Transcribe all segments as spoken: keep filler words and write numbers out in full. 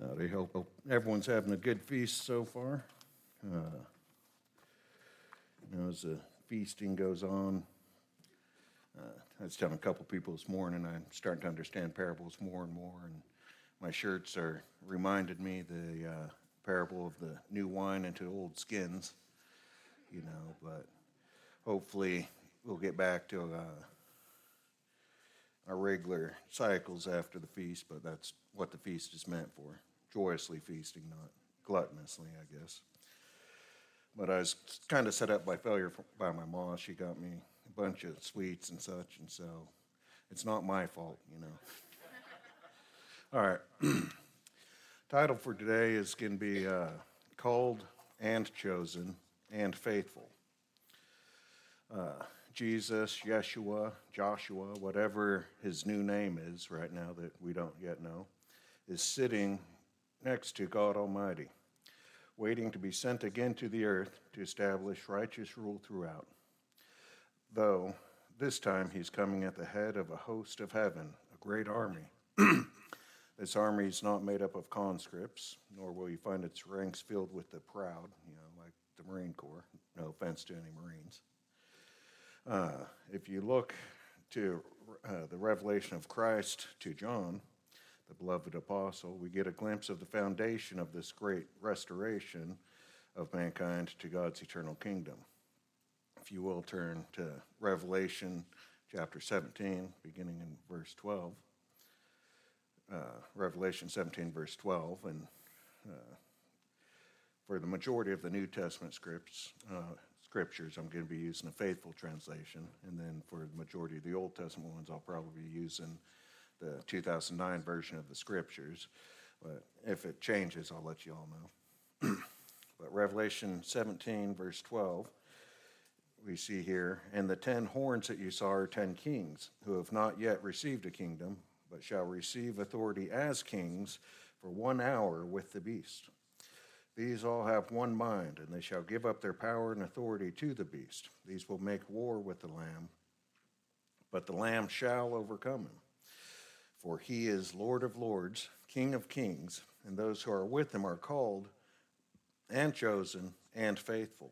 Uh, I hope everyone's having a good feast so far. Uh, you know, as the feasting goes on, uh, I was telling a couple people this morning, I'm starting to understand parables more and more, and my shirts are reminded me the uh, parable of the new wine into old skins, you know, but hopefully we'll get back to uh, our regular cycles after the feast, but that's what the feast is meant for. Joyously feasting, not gluttonously, I guess. But I was kind of set up by failure by my mom. She got me a bunch of sweets and such, and so it's not my fault, you know. All right. Title for today is going to be uh, Called and Chosen and Faithful. Uh, Jesus, Yeshua, Joshua, whatever his new name is right now that we don't yet know, is sitting next to God Almighty, waiting to be sent again to the earth to establish righteous rule throughout. Though this time he's coming at the head of a host of heaven, a great army. This army is not made up of conscripts, nor will you find its ranks filled with the proud, you know, like the Marine Corps. No offense to any Marines. Uh, if you look to uh, the revelation of Christ to John, the beloved apostle, we get a glimpse of the foundation of this great restoration of mankind to God's eternal kingdom. If you will turn to Revelation chapter seventeen, beginning in verse twelve. Uh, Revelation seventeen, verse twelve, and uh, for the majority of the New Testament scripts, uh, scriptures, I'm going to be using a faithful translation, and then for the majority of the Old Testament ones, I'll probably be using the two thousand nine version of the scriptures, but if it changes, I'll let you all know. But Revelation seventeen, verse twelve, we see here, and the ten horns that you saw are ten kings, who have not yet received a kingdom, but shall receive authority as kings for one hour with the beast. These all have one mind, and they shall give up their power and authority to the beast. These will make war with the Lamb, but the Lamb shall overcome him. For he is Lord of lords, King of kings, and those who are with him are called and chosen and faithful.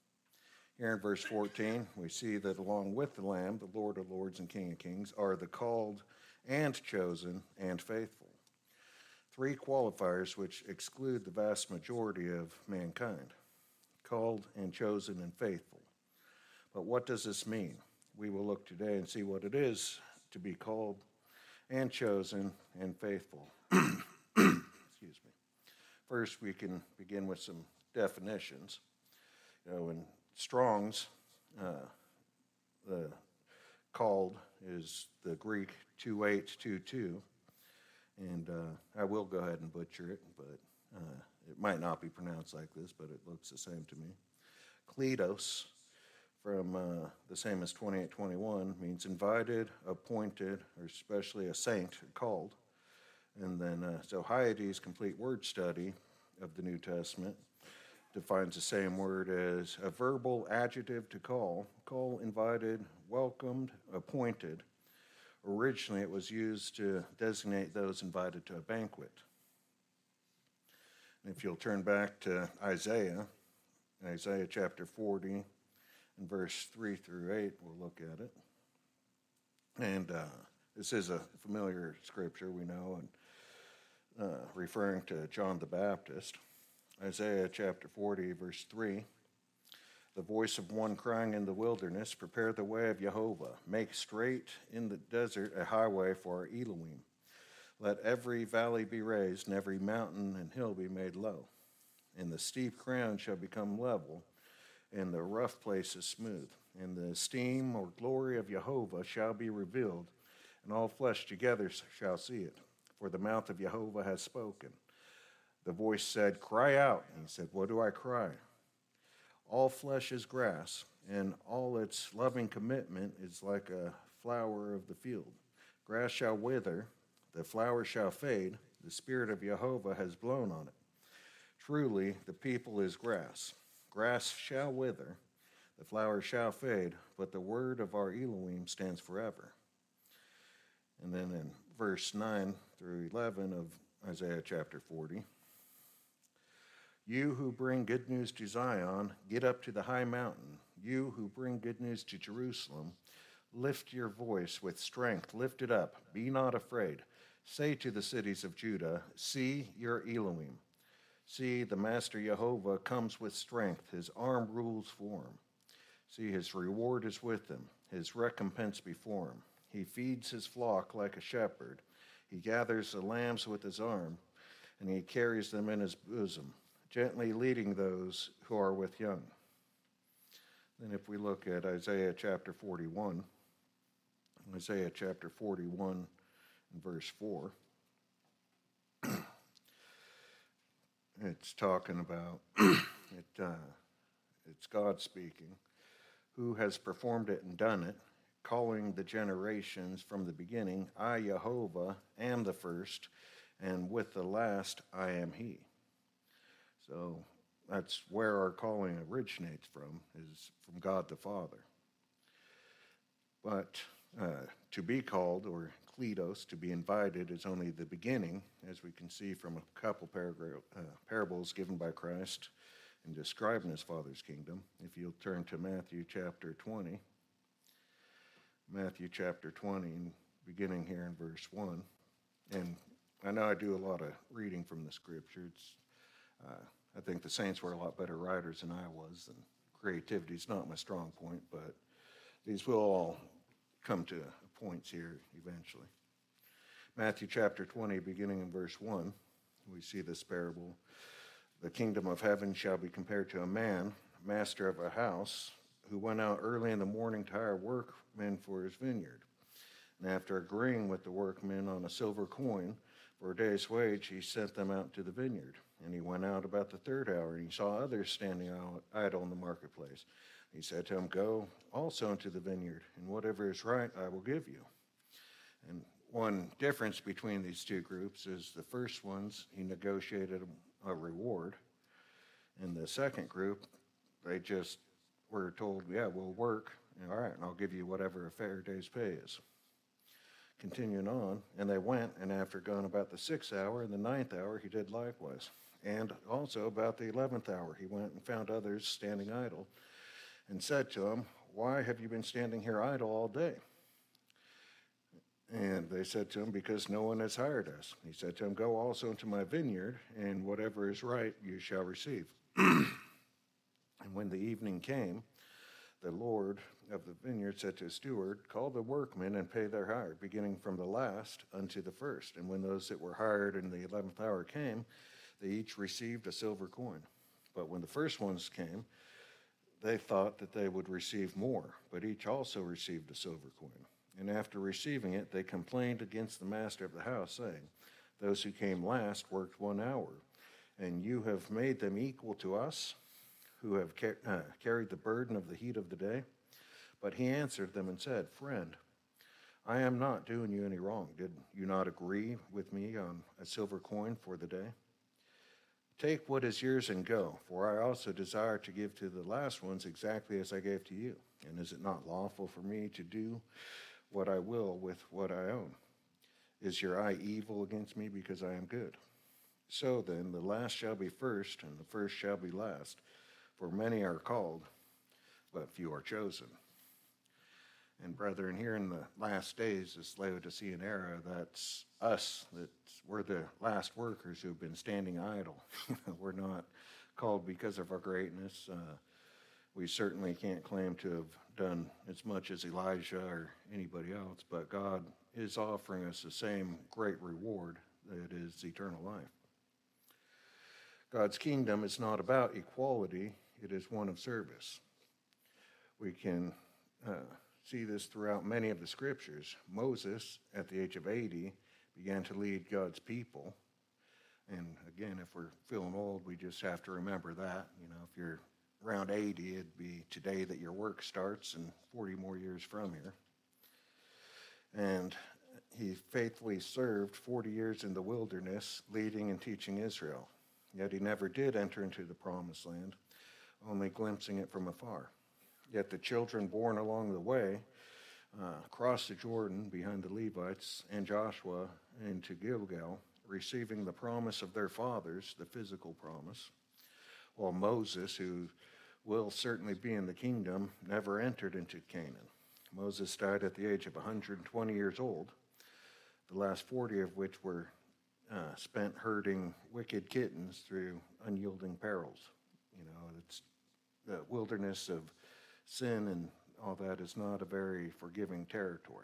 Here in verse fourteen, we see that along with the Lamb, the Lord of lords and King of kings, are the called and chosen and faithful. Three qualifiers which exclude the vast majority of mankind: called and chosen and faithful. But what does this mean? We will look today and see what it is to be called and chosen and faithful. Excuse me. First, we can begin with some definitions. You know, in Strong's, uh, the called is the Greek two eight two two, and uh, I will go ahead and butcher it, but uh, it might not be pronounced like this, but it looks the same to me. Kletos, from uh, the same as twenty-eight twenty-one, means invited, appointed, or especially a saint called. And then, uh, so Hyades' complete word study of the New Testament defines the same word as a verbal adjective to call. Call, invited, welcomed, appointed. Originally, it was used to designate those invited to a banquet. And if you'll turn back to Isaiah, Isaiah chapter forty, in verse three through eight, we'll look at it. And uh, this is a familiar scripture, we know, and uh, referring to John the Baptist. Isaiah chapter forty, verse three, the voice of one crying in the wilderness, prepare the way of Jehovah, make straight in the desert a highway for our Elohim. Let every valley be raised, and every mountain and hill be made low. And the steep ground shall become level, and the rough places smooth. And the esteem or glory of Jehovah shall be revealed, and all flesh together shall see it. For the mouth of Jehovah has spoken. The voice said, cry out. And he said, what do I cry? All flesh is grass, and all its loving commitment is like a flower of the field. Grass shall wither, the flower shall fade, the spirit of Jehovah has blown on it. Truly, the people is grass. Grass shall wither, the flower shall fade, but the word of our Elohim stands forever. And then in verse nine through eleven of Isaiah chapter forty. You who bring good news to Zion, get up to the high mountain. You who bring good news to Jerusalem, lift your voice with strength. Lift it up. Be not afraid. Say to the cities of Judah, see your Elohim. See, the Master Jehovah comes with strength. His arm rules for him. See, his reward is with him, his recompense before him. He feeds his flock like a shepherd. He gathers the lambs with his arm, and he carries them in his bosom, gently leading those who are with young. Then if we look at Isaiah chapter forty-one, Isaiah chapter forty-one and verse four, it's talking about, it, uh, it's God speaking, who has performed it and done it, calling the generations from the beginning, I, Jehovah, am the first, and with the last I am he. So that's where our calling originates from, is from God the Father. But uh, to be called, or kledos, to be invited, is only the beginning, as we can see from a couple paragraph, uh, parables given by Christ in describing his Father's kingdom. If you'll turn to Matthew chapter twenty, Matthew chapter twenty, beginning here in verse one. And I know I do a lot of reading from the scriptures. Uh, I think the saints were a lot better writers than I was, and creativity is not my strong point, but these will all come to points here eventually. Matthew chapter twenty, beginning in verse one, we see this parable. The kingdom of heaven shall be compared to a man, master of a house, who went out early in the morning to hire workmen for his vineyard. And after agreeing with the workmen on a silver coin for a day's wage, he sent them out to the vineyard. And he went out about the third hour, and he saw others standing idle in the marketplace. He said to them, go also into the vineyard, and whatever is right I will give you. And one difference between these two groups is the first ones, he negotiated a reward. And the second group, they just were told, yeah, we'll work, all right, and I'll give you whatever a fair day's pay is. Continuing on, and they went, and after gone about the sixth hour and the ninth hour, he did likewise. And also about the eleventh hour, he went and found others standing idle, and said to them, why have you been standing here idle all day? And they said to him, because no one has hired us. He said to them, go also into my vineyard, and whatever is right you shall receive. And when the evening came, the Lord of the vineyard said to his steward, call the workmen and pay their hire, beginning from the last unto the first. And when those that were hired in the eleventh hour came, they each received a silver coin. But when the first ones came, they thought that they would receive more, but each also received a silver coin. And after receiving it, they complained against the master of the house, saying, those who came last worked one hour, and you have made them equal to us, who have car- uh, carried the burden of the heat of the day. But he answered them and said, friend, I am not doing you any wrong. Did you not agree with me on a silver coin for the day? Take what is yours and go, for I also desire to give to the last ones exactly as I gave to you. And is it not lawful for me to do what I will with what I own? Is your eye evil against me because I am good? So then, the last shall be first, and the first shall be last. For many are called, but few are chosen. And brethren, here in the last days, this Laodicean era, that's us, that we're the last workers who've been standing idle. We're not called because of our greatness. Uh, we certainly can't claim to have done as much as Elijah or anybody else, but God is offering us the same great reward that is eternal life. God's kingdom is not about equality, it is one of service. We can uh, see this throughout many of the scriptures. Moses, at the age of eighty, began to lead God's people. And again, if we're feeling old, we just have to remember that. You know, if you're around eighty, it'd be today that your work starts and forty more years from here. And he faithfully served forty years in the wilderness, leading and teaching Israel. Yet he never did enter into the promised land, only glimpsing it from afar. Yet the children born along the way uh, crossed the Jordan behind the Levites and Joshua into Gilgal, receiving the promise of their fathers, the physical promise, while Moses, who will certainly be in the kingdom, never entered into Canaan. Moses died at the age of one hundred twenty years old, the last forty of which were uh, spent herding wicked kittens through unyielding perils. You know, it's the wilderness of sin and all that is not a very forgiving territory.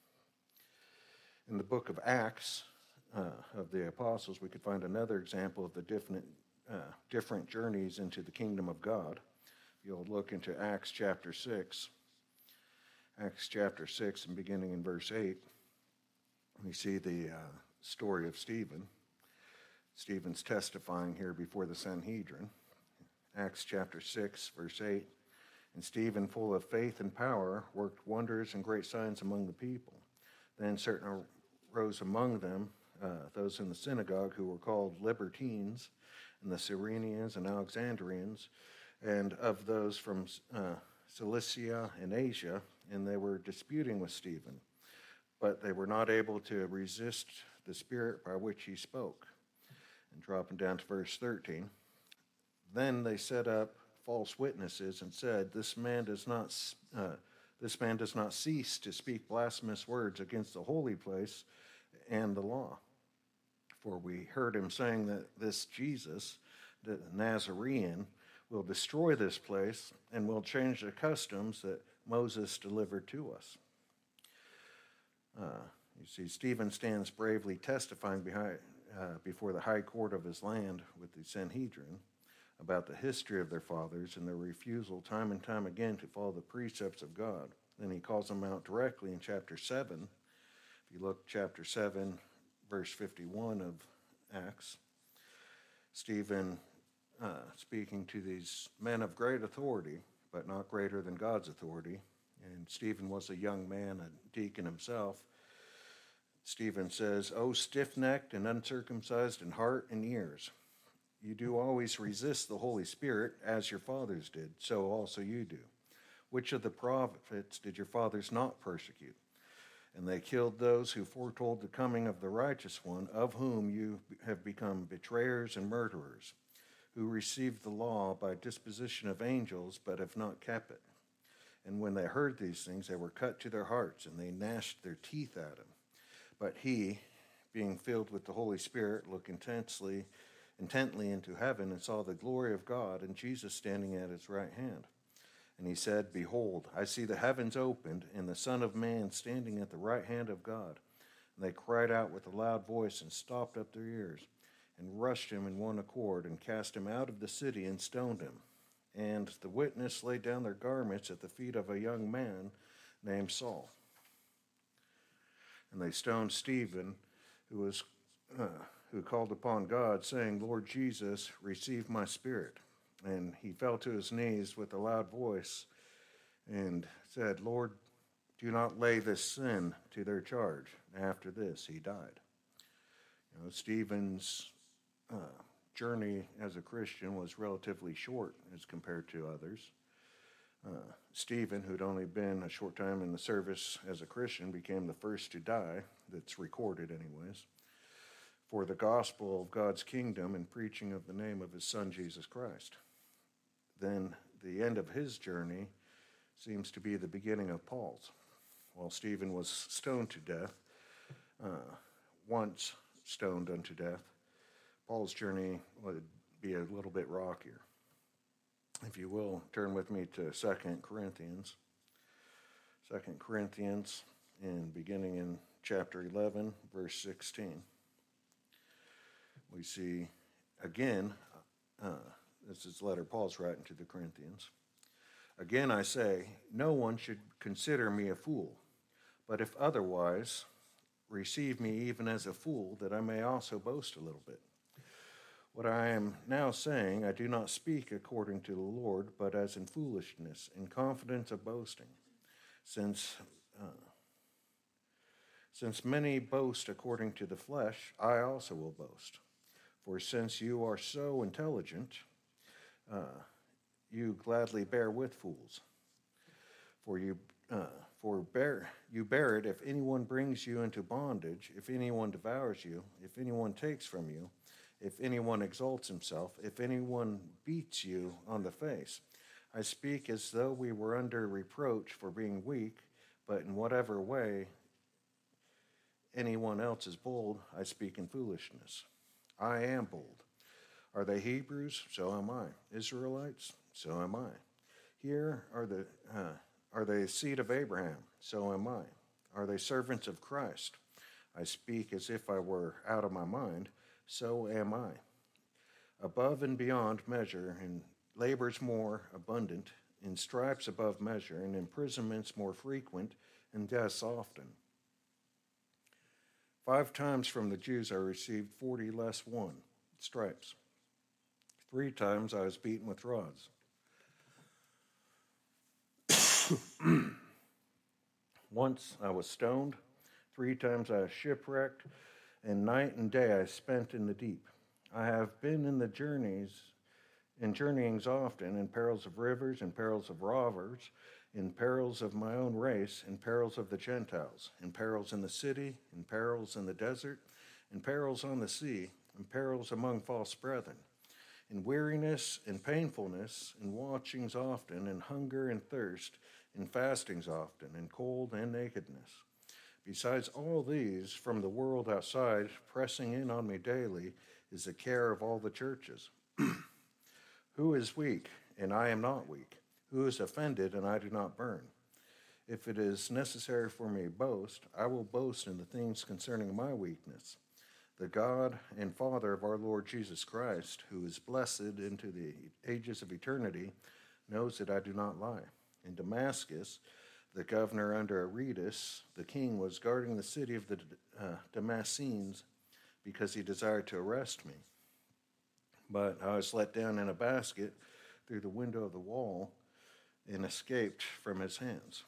In the book of Acts uh, of the Apostles, we could find another example of the different, uh, different journeys into the kingdom of God. If you'll look into Acts chapter six, Acts chapter six and beginning in verse eight, we see the uh, story of Stephen. Stephen's testifying here before the Sanhedrin. Acts chapter six, verse eight, and Stephen, full of faith and power, worked wonders and great signs among the people. Then certain arose among them, uh, those in the synagogue who were called Libertines, and the Cyrenians and Alexandrians, and of those from uh, Cilicia and Asia, and they were disputing with Stephen. But they were not able to resist the spirit by which he spoke. And dropping down to verse thirteen, then they set up false witnesses and said, "This man does not, uh, this man does not cease to speak blasphemous words against the holy place and the law. For we heard him saying that this Jesus, the Nazarene, will destroy this place and will change the customs that Moses delivered to us." Uh, you see, Stephen stands bravely testifying behind, uh, before the high court of his land with the Sanhedrin about the history of their fathers and their refusal time and time again to follow the precepts of God. Then he calls them out directly in chapter seven. If you look chapter seven, verse fifty-one of Acts, Stephen uh, speaking to these men of great authority, but not greater than God's authority. And Stephen was a young man, a deacon himself. Stephen says, "O stiff-necked and uncircumcised in heart and ears, you do always resist the Holy Spirit, as your fathers did, so also you do. Which of the prophets did your fathers not persecute? And they killed those who foretold the coming of the righteous one, of whom you have become betrayers and murderers, who received the law by disposition of angels, but have not kept it. And when they heard these things, they were cut to their hearts, and they gnashed their teeth at him. But he, being filled with the Holy Spirit, looked intensely, intently into heaven and saw the glory of God and Jesus standing at his right hand. And he said, Behold, I see the heavens opened and the Son of Man standing at the right hand of God. And they cried out with a loud voice and stopped up their ears and rushed him in one accord and cast him out of the city and stoned him. And the witness laid down their garments at the feet of a young man named Saul. And they stoned Stephen, who was uh, who called upon God, saying, Lord Jesus, receive my spirit. And he fell to his knees with a loud voice and said, Lord, do not lay this sin to their charge. After this, he died. You know, Stephen's uh, journey as a Christian was relatively short as compared to others. Uh, Stephen, who'd only been a short time in the service as a Christian, became the first to die, that's recorded anyways, for the gospel of God's kingdom and preaching of the name of his Son, Jesus Christ. Then the end of his journey seems to be the beginning of Paul's. While Stephen was stoned to death, uh, once stoned unto death, Paul's journey would be a little bit rockier. If you will, turn with me to Second Corinthians. Second Corinthians, and beginning in chapter eleven, verse sixteen. We see, again, uh, this is the letter Paul's writing to the Corinthians. Again, I say, no one should consider me a fool, but if otherwise, receive me even as a fool, that I may also boast a little bit. What I am now saying, I do not speak according to the Lord, but as in foolishness, in confidence of boasting. Since, uh, since many boast according to the flesh, I also will boast. For since you are so intelligent, uh, you gladly bear with fools. For you, uh, For bear, you bear it if anyone brings you into bondage, if anyone devours you, if anyone takes from you, if anyone exalts himself, if anyone beats you on the face. I speak as though we were under reproach for being weak, but in whatever way anyone else is bold, I speak in foolishness. I am bold. Are they Hebrews? So am I. Israelites? So am I. Here are the uh, are they seed of Abraham? So am I. Are they servants of Christ? I speak as if I were out of my mind. So am I. Above and beyond measure, in labors more abundant, in stripes above measure, in imprisonments more frequent, and deaths often. Five times from the Jews I received forty less one stripes. Three times I was beaten with rods. Once I was stoned. Three times I was shipwrecked, and night and day I spent in the deep. I have been in the journeys, in journeyings often, in perils of rivers, in perils of robbers, in perils of my own race, in perils of the Gentiles, in perils in the city, in perils in the desert, in perils on the sea, in perils among false brethren, in weariness and painfulness, in watchings often, in hunger and thirst, in fastings often, in cold and nakedness. Besides all these, from the world outside, pressing in on me daily, is the care of all the churches. Who is weak, and I am not weak? Who is offended, and I do not burn? If it is necessary for me to boast, I will boast in the things concerning my weakness. The God and Father of our Lord Jesus Christ, who is blessed into the ages of eternity, knows that I do not lie. In Damascus, the governor under Aretas, the king, was guarding the city of the uh, Damascenes because he desired to arrest me. But I was let down in a basket through the window of the wall and escaped from his hands.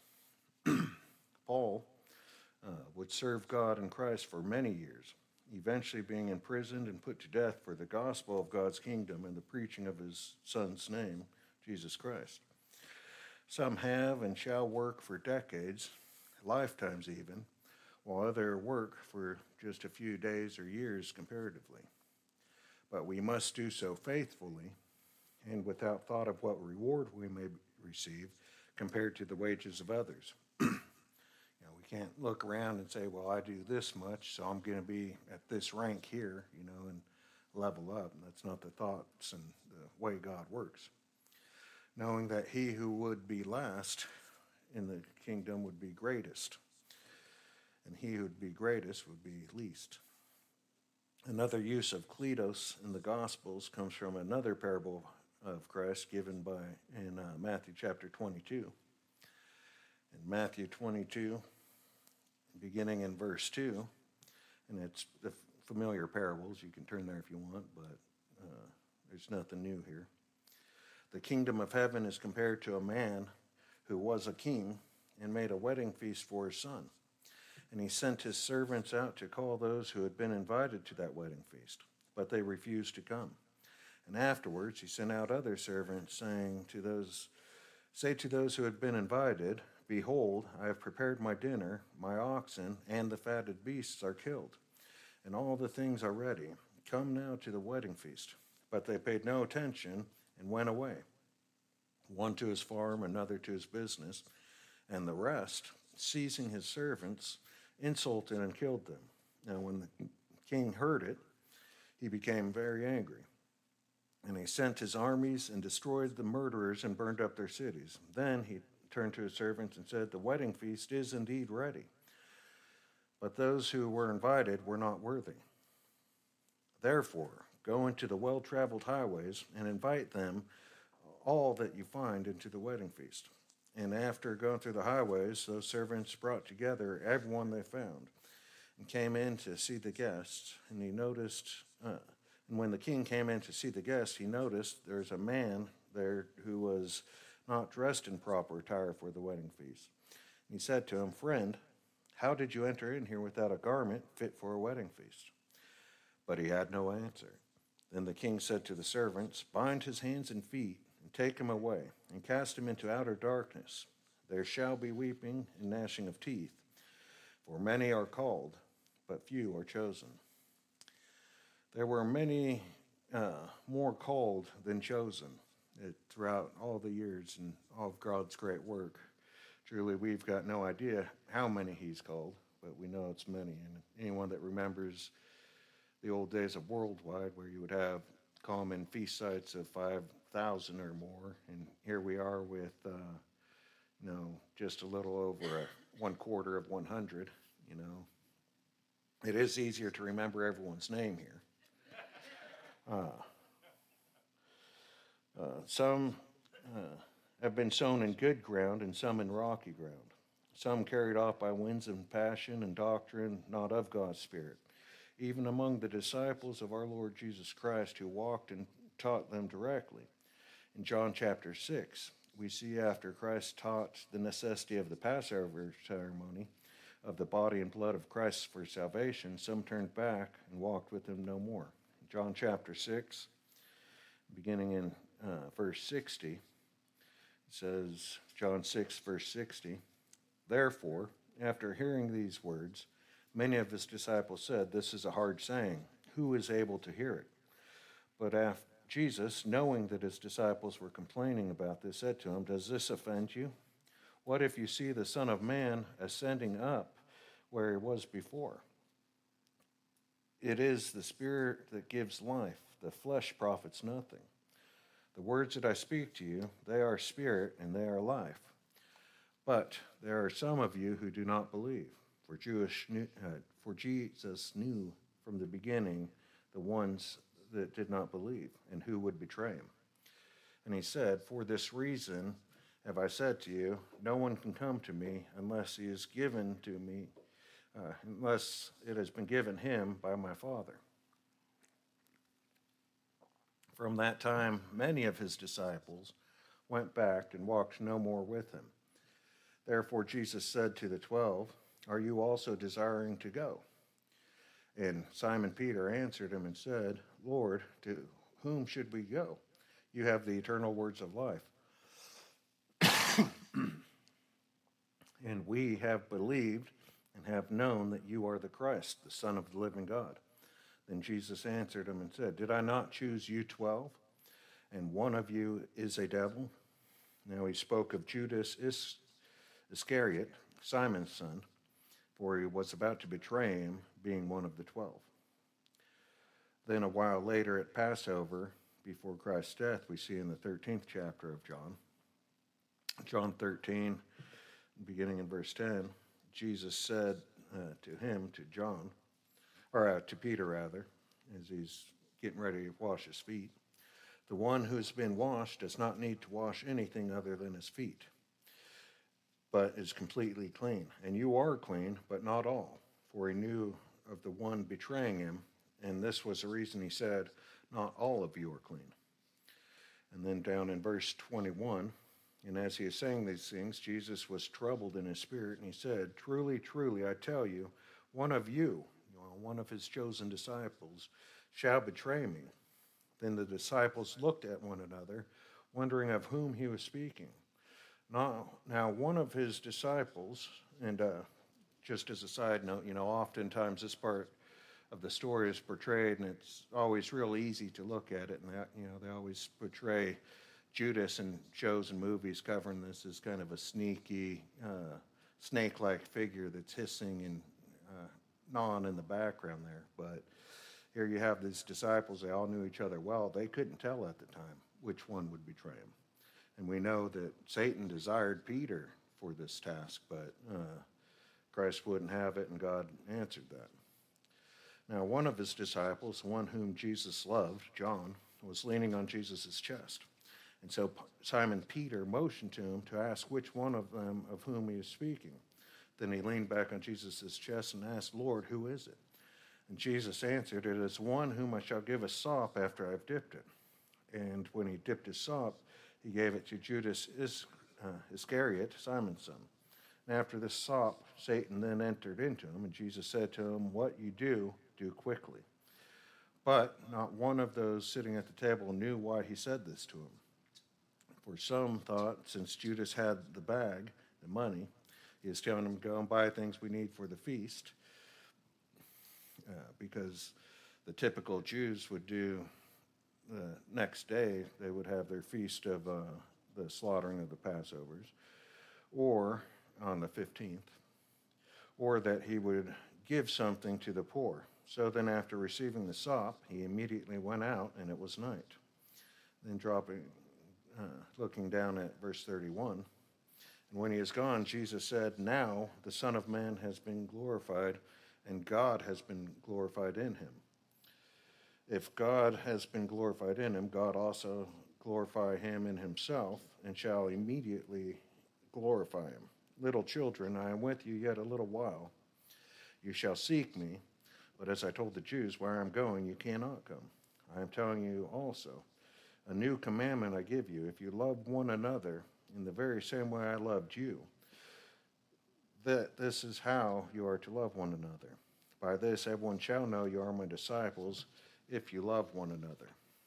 Paul uh, would serve God and Christ for many years, eventually being imprisoned and put to death for the gospel of God's kingdom and the preaching of his Son's name, Jesus Christ. Some have and shall work for decades, lifetimes even, while others work for just a few days or years comparatively. But we must do so faithfully and without thought of what reward we may receive compared to the wages of others. You know, we can't look around and say, well, I do this much, so I'm going to be at this rank here, you know, and level up. And that's not the thoughts and the way God works. Knowing that he who would be last in the kingdom would be greatest, and he who would be greatest would be least. Another use of kletos in the Gospels comes from another parable of Christ given by in uh, Matthew chapter twenty-two. In Matthew twenty-two, beginning in verse two, and it's the familiar parables. You can turn there if you want, but uh, there's nothing new here. The kingdom of heaven is compared to a man who was a king and made a wedding feast for his son. And he sent his servants out to call those who had been invited to that wedding feast, but they refused to come. And afterwards he sent out other servants, saying to those, Say to those who had been invited, Behold, I have prepared my dinner, my oxen and the fatted beasts are killed, and all the things are ready. Come now to the wedding feast. But they paid no attention and went away, one to his farm, another to his business, and the rest, seizing his servants, insulted and killed them. Now when the king heard it, he became very angry, and he sent his armies and destroyed the murderers and burned up their cities. Then he turned to his servants and said, The wedding feast is indeed ready, but those who were invited were not worthy. Therefore, go into the well-traveled highways and invite them, all that you find, into the wedding feast. And after going through the highways, those servants brought together everyone they found and came in to see the guests. And he noticed, uh, and when the king came in to see the guests, he noticed there's a man there who was not dressed in proper attire for the wedding feast. And he said to him, Friend, how did you enter in here without a garment fit for a wedding feast? But he had no answer. Then the king said to the servants, Bind his hands and feet, and take him away, and cast him into outer darkness. there shall be weeping and gnashing of teeth. For many are called, but few are chosen. There were many uh, more called than chosen it, throughout all the years and all of God's great work. Truly, we've got no idea how many he's called, but we know it's many. And anyone that remembers the old days of Worldwide, where you would have common feast sites of five thousand or more, and here we are with, uh, you know, just a little over a one quarter of one hundred, you know. It is easier to remember everyone's name here. Uh, uh, some uh, have been sown in good ground and some in rocky ground. Some carried off by winds and passion and doctrine not of God's Spirit, even among the disciples of our Lord Jesus Christ, who walked and taught them directly. In John chapter six, we see after Christ taught the necessity of the Passover ceremony, of the body and blood of Christ for salvation, some turned back and walked with him no more. John chapter six, beginning in uh, verse sixty, it says, John six, verse sixty, therefore, after hearing these words, many of his disciples said, this is a hard saying. Who is able to hear it? But after Jesus, knowing that his disciples were complaining about this, said to him, does this offend you? What if you see the Son of Man ascending up where he was before? It is the Spirit that gives life. The flesh profits nothing. The words that I speak to you, they are spirit and they are life. But there are some of you who do not believe. For Jewish, uh, for Jesus knew from the beginning the ones that did not believe and who would betray him. And he said, for this reason have I said to you, no one can come to me unless he is given to me, uh, unless it has been given him by my Father. From that time, many of his disciples went back and walked no more with him. Therefore Jesus said to the twelve, are you also desiring to go? And Simon Peter answered him and said, Lord, to whom should we go? You have the eternal words of life. And we have believed and have known that you are the Christ, the Son of the living God. Then Jesus answered him and said, did I not choose you twelve? And one of you is a devil? Now he spoke of Judas Iscariot, Simon's son, for he was about to betray him, being one of the twelve. Then a while later at Passover, before Christ's death, we see in the thirteenth chapter of John, John thirteen, beginning in verse ten, Jesus said uh, to him, to John, or uh, to Peter rather, as he's getting ready to wash his feet, the one who's been washed does not need to wash anything other than his feet, but is completely clean. And you are clean, but not all. For he knew of the one betraying him, and this was the reason he said, not all of you are clean. And then down in verse twenty-one, and as he is saying these things, Jesus was troubled in his spirit, and he said, truly, truly, I tell you, one of you, you know, one of his chosen disciples, shall betray me. Then the disciples looked at one another, wondering of whom he was speaking. Now, now one of his disciples, and uh, just as a side note, you know, oftentimes this part of the story is portrayed, and it's always real easy to look at it, and that, you know, they always portray Judas in shows and movies covering this as kind of a sneaky, uh, snake-like figure that's hissing and uh, gnawing in the background there. But here you have these disciples, they all knew each other well. They couldn't tell at the time which one would betray him. And we know that Satan desired Peter for this task, but uh, Christ wouldn't have it, and God answered that. Now, one of his disciples, one whom Jesus loved, John, was leaning on Jesus' chest. And so Simon Peter motioned to him to ask which one of them of whom he is speaking. Then he leaned back on Jesus' chest and asked, Lord, who is it? And Jesus answered, it is one whom I shall give a sop after I have dipped it. And when he dipped his sop, he gave it to Judas Iscariot, Simon's son. And after this sop, Satan then entered into him, and Jesus said to him, what you do, do quickly. But not one of those sitting at the table knew why he said this to him. For some thought, since Judas had the bag, the money. He is telling them to go and buy things we need for the feast, uh, because the typical Jews would do the next day, they would have their feast of uh, the slaughtering of the Passovers, or on the fifteenth, or that he would give something to the poor. So then after receiving the sop, he immediately went out, and it was night. Then dropping, uh, looking down at verse thirty-one, and when he is gone, Jesus said, "Now the Son of Man has been glorified, and God has been glorified in him. If God has been glorified in him, God also glorify him in himself, and shall immediately glorify him. Little children, I am with you yet a little while. You shall seek me, but as I told the Jews, where I am going, you cannot come. I am telling you also, a new commandment I give you, if you love one another in the very same way I loved you, that this is how you are to love one another. By this everyone shall know you are my disciples, if you love one another."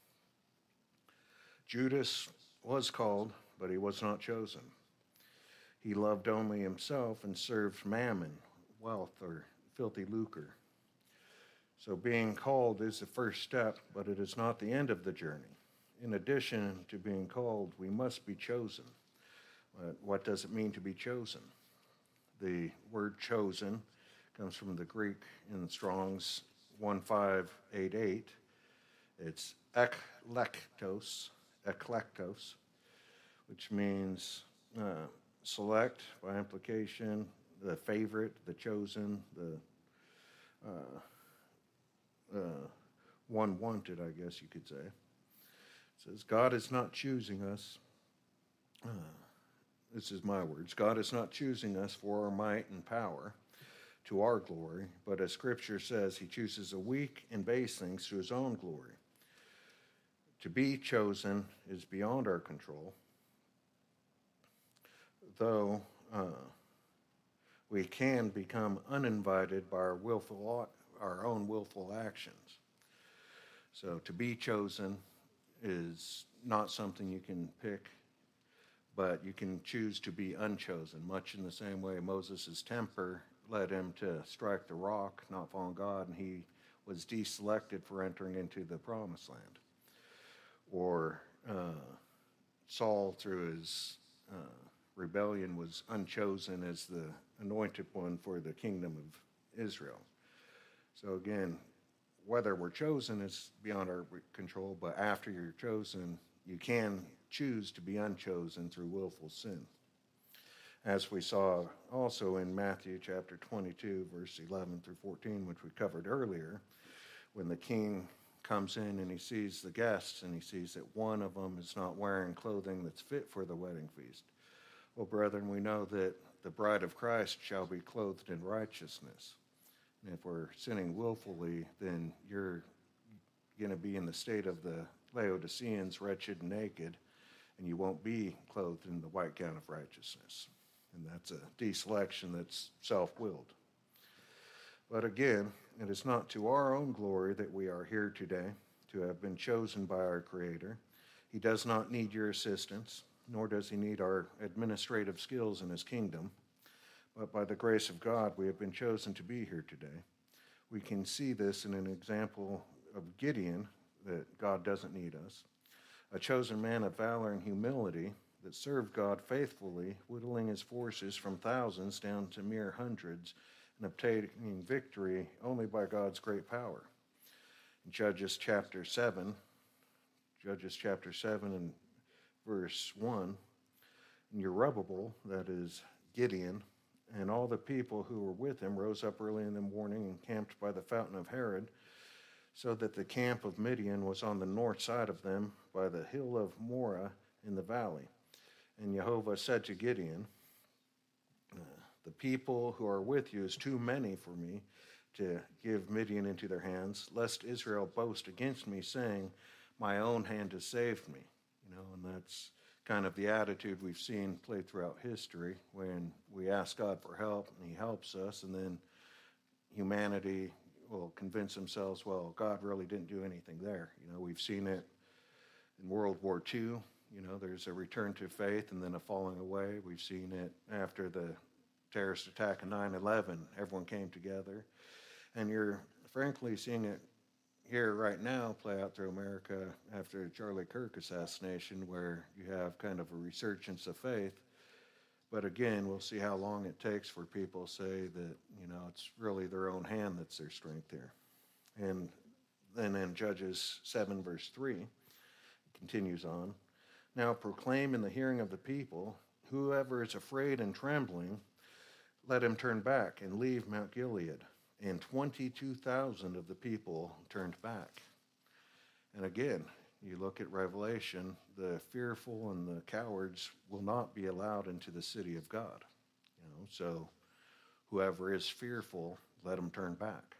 Judas was called, but he was not chosen. He loved only himself and served mammon, wealth, or filthy lucre. So being called is the first step, but it is not the end of the journey. In addition to being called, we must be chosen. But what does it mean to be chosen? The word chosen comes from the Greek in Strong's one five eight eight. It's eklektos, eklektos, which means uh, select, by implication, the favorite, the chosen, the uh, uh, one wanted, I guess you could say. It says, God is not choosing us. Uh, this is my words. God is not choosing us for our might and power, to our glory, but as Scripture says, he chooses the weak and base things to his own glory. To be chosen is beyond our control, though uh, we can become uninvited by our willful, our own willful actions. So to be chosen is not something you can pick, but you can choose to be unchosen, much in the same way Moses' temper led him to strike the rock, not follow God, and he was deselected for entering into the promised land. Or uh, Saul, through his uh, rebellion, was unchosen as the anointed one for the kingdom of Israel. So again, whether we're chosen is beyond our control, but after you're chosen, you can choose to be unchosen through willful sin. As we saw also in Matthew chapter twenty-two, verse eleven through fourteen, which we covered earlier, when the king comes in and he sees the guests and he sees that one of them is not wearing clothing that's fit for the wedding feast. Well, brethren, we know that the bride of Christ shall be clothed in righteousness. And if we're sinning willfully, then you're going to be in the state of the Laodiceans, wretched and naked, and you won't be clothed in the white gown of righteousness. And that's a deselection that's self-willed. But again, it is not to our own glory that we are here today, to have been chosen by our Creator. He does not need your assistance, nor does he need our administrative skills in his kingdom. But by the grace of God, we have been chosen to be here today. We can see this in an example of Gideon, that God doesn't need us. A chosen man of valor and humility that served God faithfully, whittling his forces from thousands down to mere hundreds, and obtaining victory only by God's great power. In Judges chapter seven, Judges chapter seven and verse one, and Jerubbaal, that is Gideon, and all the people who were with him rose up early in the morning and camped by the fountain of Harod, so that the camp of Midian was on the north side of them by the hill of Moreh in the valley. And Jehovah said to Gideon, uh, the people who are with you is too many for me to give Midian into their hands, lest Israel boast against me, saying, my own hand has saved me. You know, and that's kind of the attitude we've seen played throughout history, when we ask God for help and he helps us, and then humanity will convince themselves, well, God really didn't do anything there. You know, we've seen it in World War Two. You know, there's a return to faith and then a falling away. We've seen it after the terrorist attack of nine eleven. Everyone came together. And you're frankly seeing it here right now play out through America after the Charlie Kirk assassination, where you have kind of a resurgence of faith. But again, we'll see how long it takes for people to say that, you know, it's really their own hand that's their strength here. And then in Judges seven, verse three, it continues on. Now proclaim in the hearing of the people, whoever is afraid and trembling, let him turn back and leave Mount Gilead. And twenty-two thousand of the people turned back. And again, you look at Revelation, the fearful and the cowards will not be allowed into the city of God. You know, so whoever is fearful, let him turn back.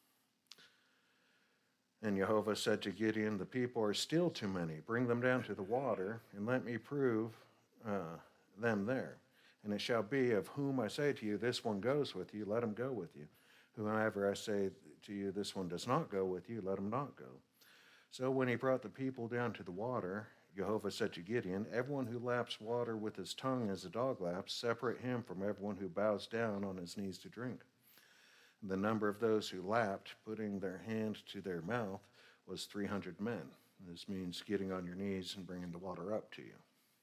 And Jehovah said to Gideon, the people are still too many. Bring them down to the water, and let me prove uh, them there. And it shall be, of whom I say to you, this one goes with you, let him go with you. Whoever I say to you, this one does not go with you, let him not go. So when he brought the people down to the water, Jehovah said to Gideon, everyone who laps water with his tongue as a dog laps, separate him from everyone who bows down on his knees to drink. And the number of those who lapped, putting their hand to their mouth, was three hundred men. This means getting on your knees and bringing the water up to you.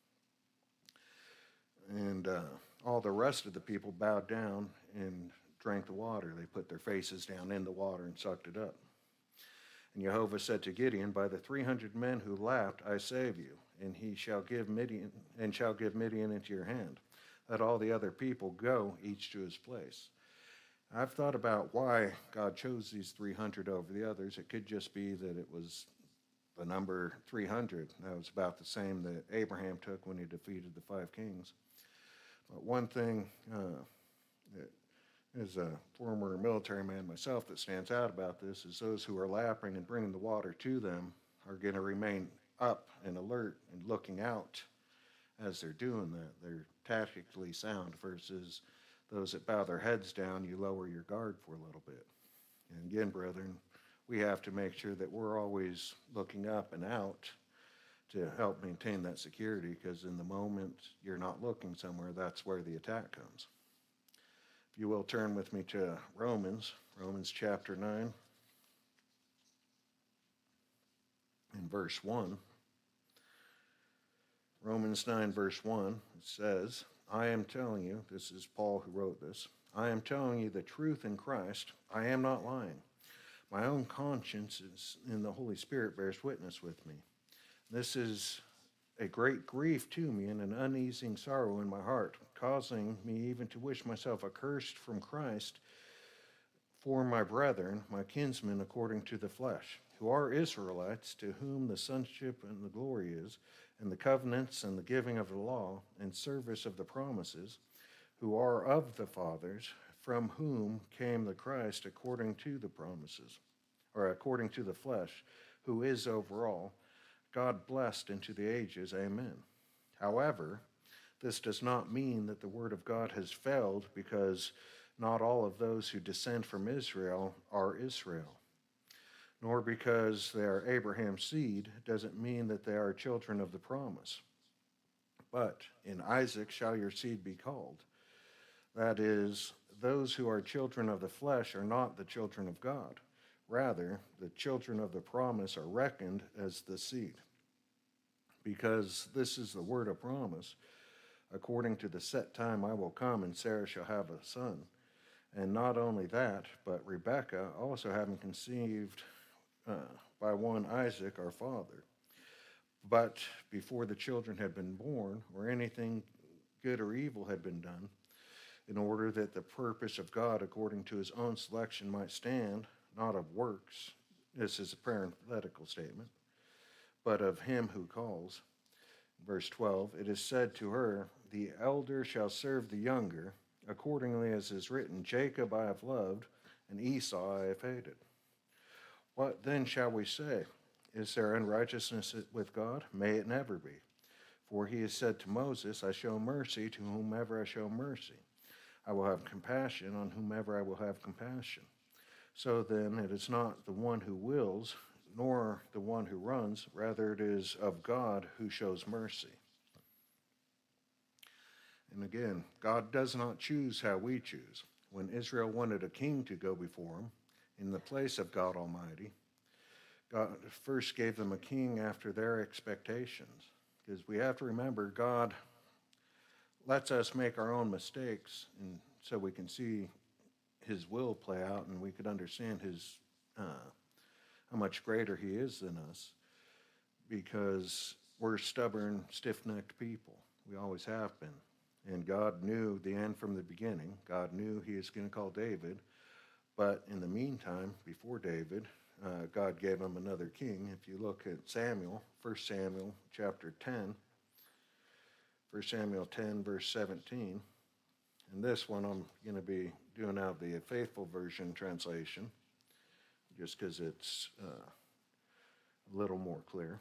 And uh, all the rest of the people bowed down and drank the water. They put their faces down in the water and sucked it up. And Jehovah said to Gideon, by the three hundred men who lapped, I save you, and he shall give Midian, and shall give Midian into your hand. Let all the other people go, each to his place. I've thought about why God chose these three hundred over the others. It could just be that it was the number three hundred. That was about the same that Abraham took when he defeated the five kings. But one thing uh, that as a former military man myself that stands out about this is those who are lapping and bringing the water to them are going to remain up and alert and looking out as they're doing that. They're tactically sound versus those that bow their heads down, you lower your guard for a little bit. And again, brethren, we have to make sure that we're always looking up and out to help maintain that security, because in the moment you're not looking somewhere, that's where the attack comes. If you will turn with me to Romans, Romans chapter nine, in verse one. Romans nine, verse one, it says, I am telling you, this is Paul who wrote this, I am telling you the truth in Christ, I am not lying. My own conscience is in the Holy Spirit bears witness with me. This is a great grief to me and an uneasing sorrow in my heart, causing me even to wish myself accursed from Christ for my brethren, my kinsmen according to the flesh, who are Israelites, to whom the sonship and the glory is, and the covenants and the giving of the law and service of the promises, who are of the fathers, from whom came the Christ according to the promises, or according to the flesh, who is over all, God blessed into the ages. Amen. However, this does not mean that the word of God has failed, because not all of those who descend from Israel are Israel. Nor because they are Abraham's seed does it mean that they are children of the promise. But in Isaac shall your seed be called. That is, those who are children of the flesh are not the children of God. Rather, the children of the promise are reckoned as the seed. Because this is the word of promise, according to the set time I will come, and Sarah shall have a son. And not only that, but Rebekah also having conceived uh, by one Isaac our father. But before the children had been born, or anything good or evil had been done, in order that the purpose of God according to his own selection might stand, not of works, this is a parenthetical statement, but of him who calls. Verse twelve, it is said to her, the elder shall serve the younger, accordingly as is written, Jacob I have loved, and Esau I have hated. What then shall we say? Is there unrighteousness with God? May it never be. For he has said to Moses, I show mercy to whomever I show mercy. I will have compassion on whomever I will have compassion. So then it is not the one who wills, nor the one who runs. Rather, it is of God who shows mercy. And again, God does not choose how we choose. When Israel wanted a king to go before him in the place of God Almighty, God first gave them a king after their expectations. Because we have to remember, God lets us make our own mistakes, and so we can see his will play out, and we could understand his uh, how much greater he is than us, because we're stubborn, stiff-necked people. We always have been. And God knew the end from the beginning. God knew he was going to call David. But in the meantime, before David, uh, God gave him another king. If you look at Samuel, First Samuel chapter ten, First Samuel ten, verse seventeen. And this one I'm going to be doing out the Faithful Version translation, just because it's uh, a little more clear.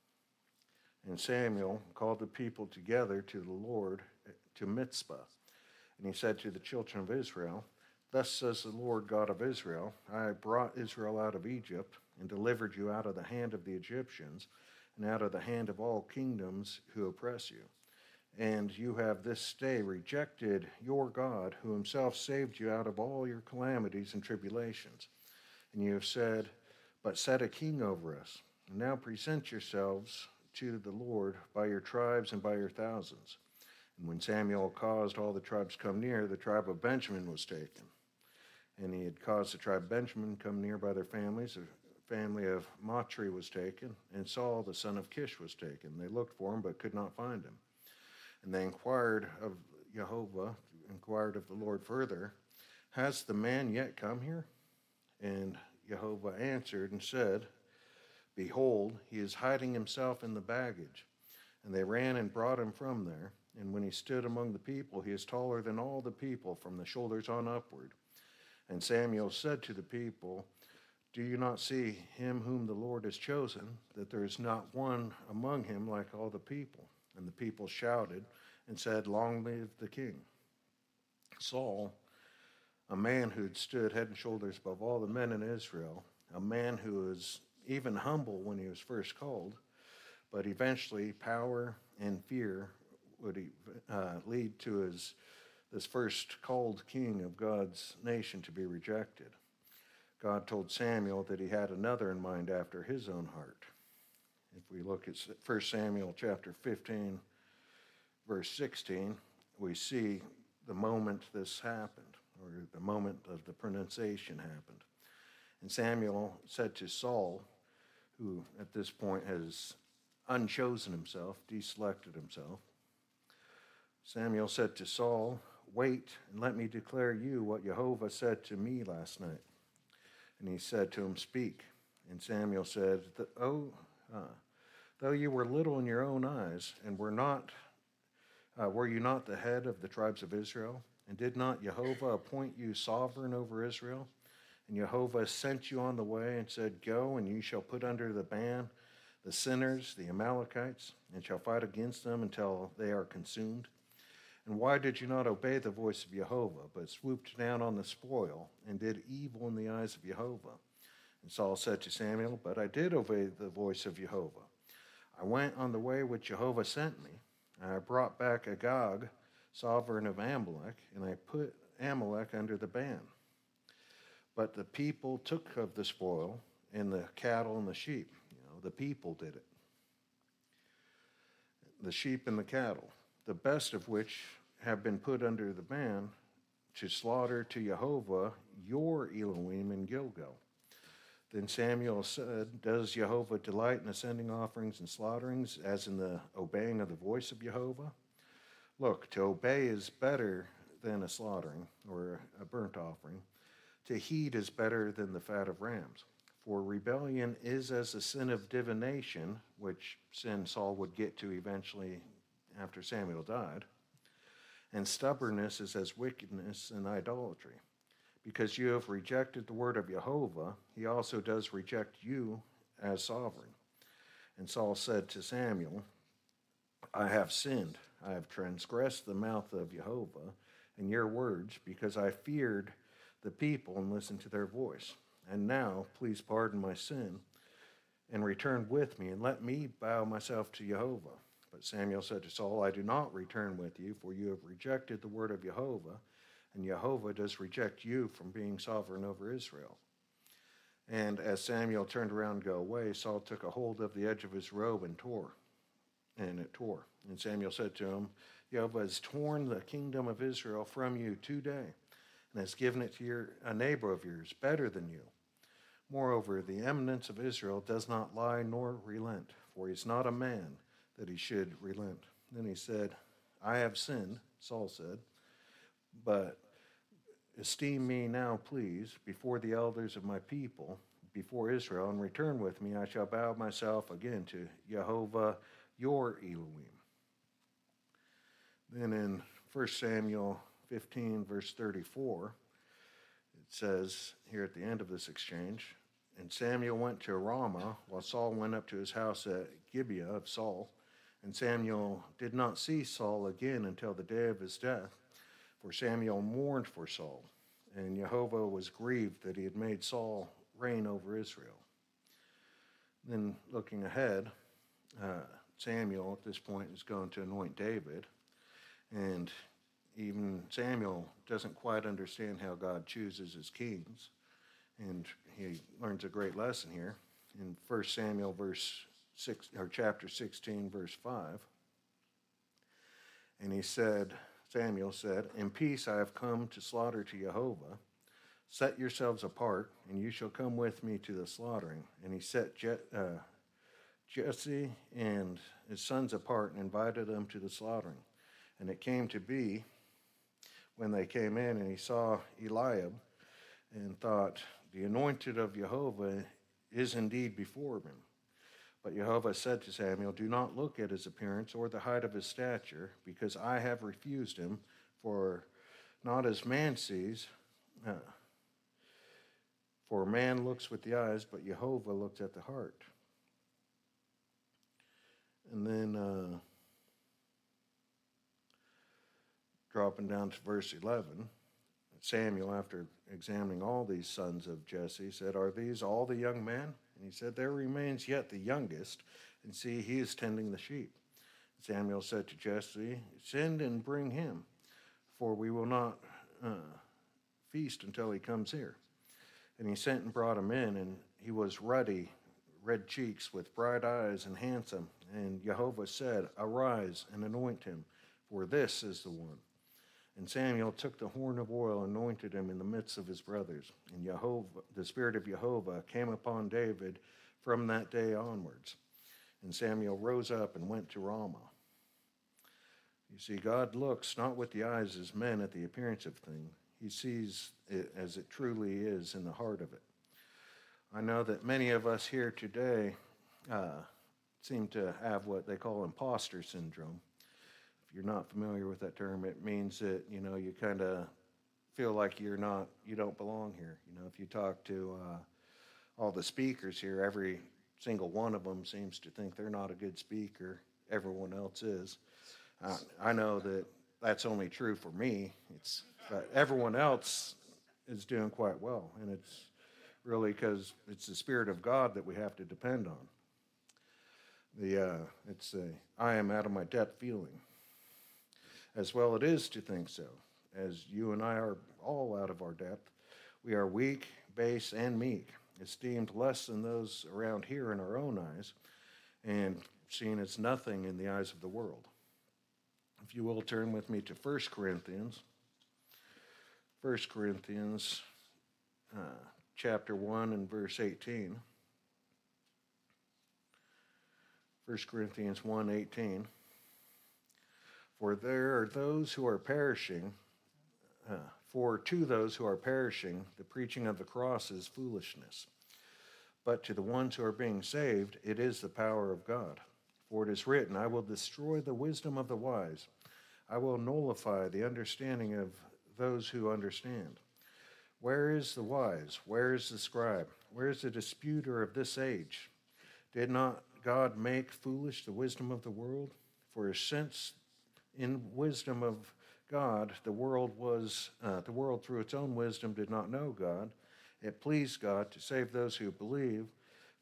And Samuel called the people together to the Lord, to Mizpah. And he said to the children of Israel, "Thus says the Lord God of Israel, I brought Israel out of Egypt and delivered you out of the hand of the Egyptians and out of the hand of all kingdoms who oppress you. And you have this day rejected your God, who himself saved you out of all your calamities and tribulations. And you have said, but set a king over us. And now present yourselves to the Lord by your tribes and by your thousands." And when Samuel caused all the tribes come near, the tribe of Benjamin was taken. And he had caused the tribe of Benjamin come near by their families. The family of Matri was taken, and Saul, the son of Kish, was taken. They looked for him, but could not find him. And they inquired of Jehovah, inquired of the Lord further, "Has the man yet come here?" And Jehovah answered and said, "Behold, he is hiding himself in the baggage." And they ran and brought him from there. And when he stood among the people, he is taller than all the people from the shoulders on upward. And Samuel said to the people, "Do you not see him whom the Lord has chosen, that there is not one among him like all the people?" And the people shouted and said, "Long live the king." Saul, a man who had stood head and shoulders above all the men in Israel, a man who was even humble when he was first called, but eventually power and fear would uh, lead to his this first called king of God's nation to be rejected. God told Samuel that he had another in mind after his own heart. If we look at First Samuel chapter fifteen, verse sixteen, we see the moment this happened, or the moment of the pronunciation happened. And Samuel said to Saul, who at this point has unchosen himself, deselected himself, Samuel said to Saul, "Wait and let me declare you what Jehovah said to me last night." And he said to him, "Speak." And Samuel said, "Oh, uh, though you were little in your own eyes, and were not, uh, were you not the head of the tribes of Israel? And did not Jehovah appoint you sovereign over Israel? And Jehovah sent you on the way and said, Go, and you shall put under the ban the sinners, the Amalekites, and shall fight against them until they are consumed. And why did you not obey the voice of Jehovah, but swooped down on the spoil, and did evil in the eyes of Jehovah?" And Saul said to Samuel, "But I did obey the voice of Jehovah. I went on the way which Jehovah sent me, and I brought back Agag, sovereign of Amalek, and I put Amalek under the ban. But the people took of the spoil, and the cattle and the sheep." You know, the people did it. "The sheep and the cattle, the best of which have been put under the ban, to slaughter to Jehovah your Elohim in Gilgal." Then Samuel said, "Does Jehovah delight in ascending offerings and slaughterings, as in the obeying of the voice of Jehovah? Look, to obey is better than a slaughtering, or a burnt offering. To heed is better than the fat of rams. For rebellion is as the sin of divination," which sin Saul would get to eventually after Samuel died, "and stubbornness is as wickedness and idolatry. Because you have rejected the word of Jehovah, he also does reject you as sovereign." And Saul said to Samuel, "I have sinned. I have transgressed the mouth of Jehovah and your words, because I feared the people and listened to their voice. And now, please pardon my sin, and return with me, and let me bow myself to Jehovah. But Samuel said to Saul, I do not return with you, for you have rejected the word of Jehovah, and Jehovah does reject you from being sovereign over Israel. And as Samuel turned around to go away, Saul took a hold of the edge of his robe and tore, and it tore. And Samuel said to him, Jehovah has torn the kingdom of Israel from you today, and has given it to your, a neighbor of yours, better than you. Moreover, the eminence of Israel does not lie nor relent, for he is not a man that he should relent. Then he said, I have sinned, Saul said, but esteem me now, please, before the elders of my people, before Israel, and return with me. I shall bow myself again to Jehovah, your Elohim. Then in First Samuel fifteen, verse thirty-four, it says here at the end of this exchange, and Samuel went to Ramah, while Saul went up to his house at Gibeah of Saul. And Samuel did not see Saul again until the day of his death, for Samuel mourned for Saul, and Jehovah was grieved that he had made Saul reign over Israel. Then looking ahead, uh, Samuel at this point is going to anoint David, and even Samuel doesn't quite understand how God chooses his kings, and he learns a great lesson here in First Samuel verse six, or chapter sixteen, verse five. And he said, Samuel said, in peace I have come to slaughter to Jehovah. Set yourselves apart, and you shall come with me to the slaughtering. And he set Je- uh, Jesse and his sons apart and invited them to the slaughtering. And it came to be, when they came in, and he saw Eliab, and thought, the anointed of Jehovah is indeed before him. But Jehovah said to Samuel, do not look at his appearance or the height of his stature, because I have refused him, for not as man sees, uh, for man looks with the eyes, but Jehovah looks at the heart. And then uh, dropping down to verse eleven, Samuel, after examining all these sons of Jesse, said, are these all the young men? And he said, there remains yet the youngest, and see, he is tending the sheep. Samuel said to Jesse, send and bring him, for we will not uh, feast until he comes here. And he sent and brought him in, and he was ruddy, red cheeks, with bright eyes, and handsome. And Jehovah said, arise and anoint him, for this is the one. And Samuel took the horn of oil and anointed him in the midst of his brothers. And Jehovah, the Spirit of Jehovah came upon David from that day onwards. And Samuel rose up and went to Ramah. You see, God looks not with the eyes as men at the appearance of things. He sees it as it truly is in the heart of it. I know that many of us here today uh, seem to have what they call imposter syndrome. If you're not familiar with that term, it means that, you know, you kind of feel like you're not, you don't belong here. You know, if you talk to uh, all the speakers here, every single one of them seems to think they're not a good speaker. Everyone else is. Uh, I know that that's only true for me. It's but everyone else is doing quite well, and it's really because it's the Spirit of God that we have to depend on. The uh, it's a I am out of my depth feeling. As well it is to think so, as you and I are all out of our depth. We are weak, base, and meek, esteemed less than those around here in our own eyes, and seen as nothing in the eyes of the world. If you will turn with me to First Corinthians, First Corinthians uh, chapter one and verse eighteen. First Corinthians one eighteen. For there are those who are perishing, uh, for to those who are perishing, the preaching of the cross is foolishness. But to the ones who are being saved, it is the power of God. For it is written, I will destroy the wisdom of the wise. I will nullify the understanding of those who understand. Where is the wise? Where is the scribe? Where is the disputer of this age? Did not God make foolish the wisdom of the world? For since in wisdom of God, the world was uh, the world through its own wisdom did not know God, it pleased God to save those who believe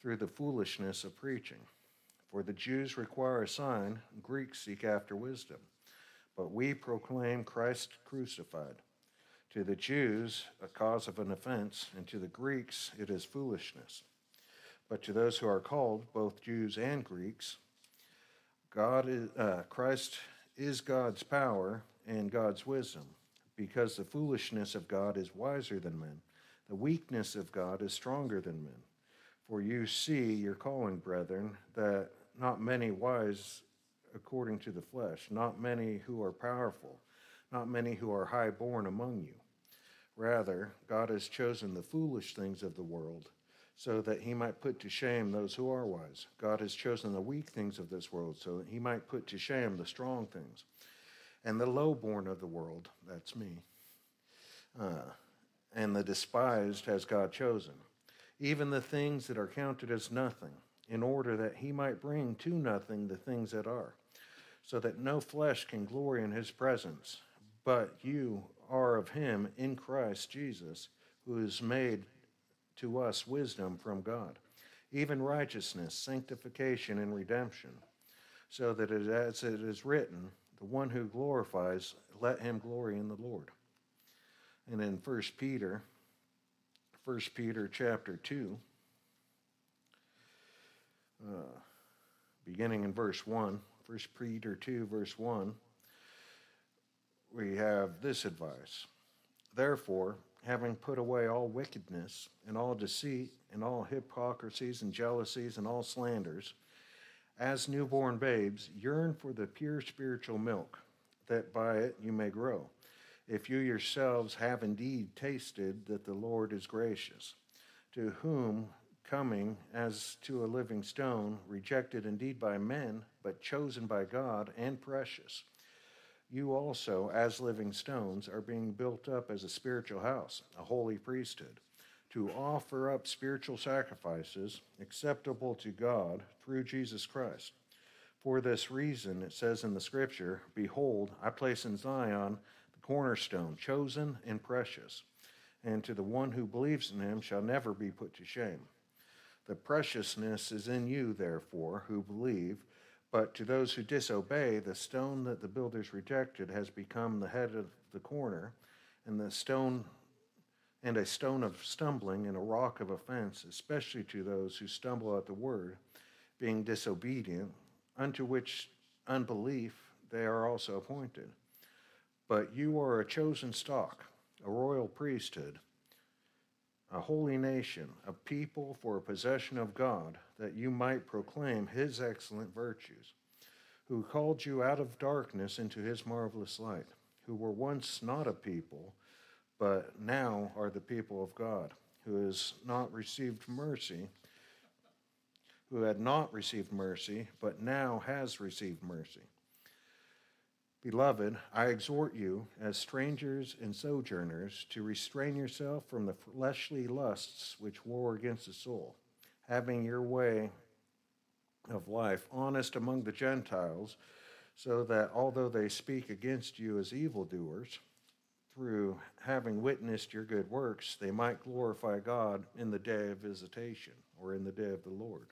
through the foolishness of preaching. For the Jews require a sign, Greeks seek after wisdom. But we proclaim Christ crucified. To the Jews, a cause of an offense, and to the Greeks, it is foolishness. But to those who are called, both Jews and Greeks, God is, uh, Christ is God's power and God's wisdom, because the foolishness of God is wiser than men. The weakness of God is stronger than men. For you see your calling, brethren, that not many wise according to the flesh, not many who are powerful, not many who are high-born among you. Rather, God has chosen the foolish things of the world, so that he might put to shame those who are wise. God has chosen the weak things of this world, so that he might put to shame the strong things. And the low-born of the world, that's me, uh, and the despised has God chosen, even the things that are counted as nothing, in order that he might bring to nothing the things that are, so that no flesh can glory in his presence. But you are of him in Christ Jesus, who is made to us wisdom from God, even righteousness, sanctification, and redemption, so that it, as it is written, the one who glorifies, let him glory in the Lord. And in First Peter, First Peter chapter two, uh, beginning in verse one, First Peter two, verse one, we have this advice. Therefore, having put away all wickedness and all deceit and all hypocrisies and jealousies and all slanders, as newborn babes, yearn for the pure spiritual milk, that by it you may grow, if you yourselves have indeed tasted that the Lord is gracious, to whom, coming as to a living stone, rejected indeed by men, but chosen by God and precious, you also, as living stones, are being built up as a spiritual house, a holy priesthood, to offer up spiritual sacrifices acceptable to God through Jesus Christ. For this reason, it says in the scripture, behold, I place in Zion the cornerstone, chosen and precious, and to the one who believes in him shall never be put to shame. The preciousness is in you, therefore, who believe, but to those who disobey, the stone that the builders rejected has become the head of the corner, and the stone and a stone of stumbling and a rock of offense, especially to those who stumble at the word, being disobedient, unto which unbelief they are also appointed. But you are a chosen stock, a royal priesthood, a holy nation, a people for a possession of God, that you might proclaim his excellent virtues, who called you out of darkness into his marvelous light, who were once not a people, but now are the people of God, who has not received mercy, who had not received mercy, but now has received mercy. Beloved, I exhort you, as strangers and sojourners, to restrain yourself from the fleshly lusts which war against the soul, having your way of life honest among the Gentiles, so that although they speak against you as evildoers, through having witnessed your good works, they might glorify God in the day of visitation, or in the day of the Lord.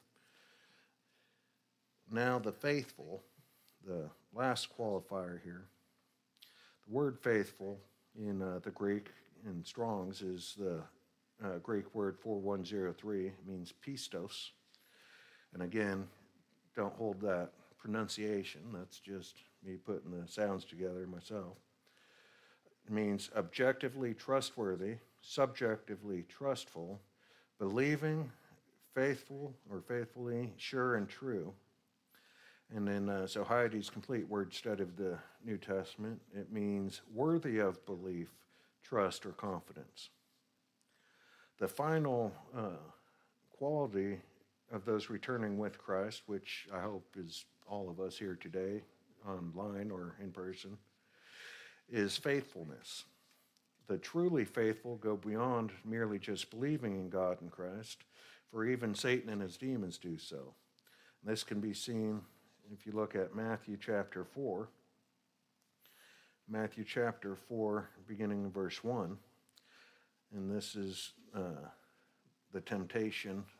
Now the faithful, the last qualifier here, the word faithful in uh, the Greek in Strong's is the uh, Greek word four one zero three. It means pistos. And again, don't hold that pronunciation. That's just me putting the sounds together myself. It means objectively trustworthy, subjectively trustful, believing, faithful or faithfully, sure and true. And then, uh, so Heidi's complete word study of the New Testament, it means worthy of belief, trust, or confidence. The final uh, quality of those returning with Christ, which I hope is all of us here today, online or in person, is faithfulness. The truly faithful go beyond merely just believing in God and Christ, for even Satan and his demons do so. And this can be seen if you look at Matthew chapter four, Matthew chapter four, beginning in verse one, and this is uh, the temptation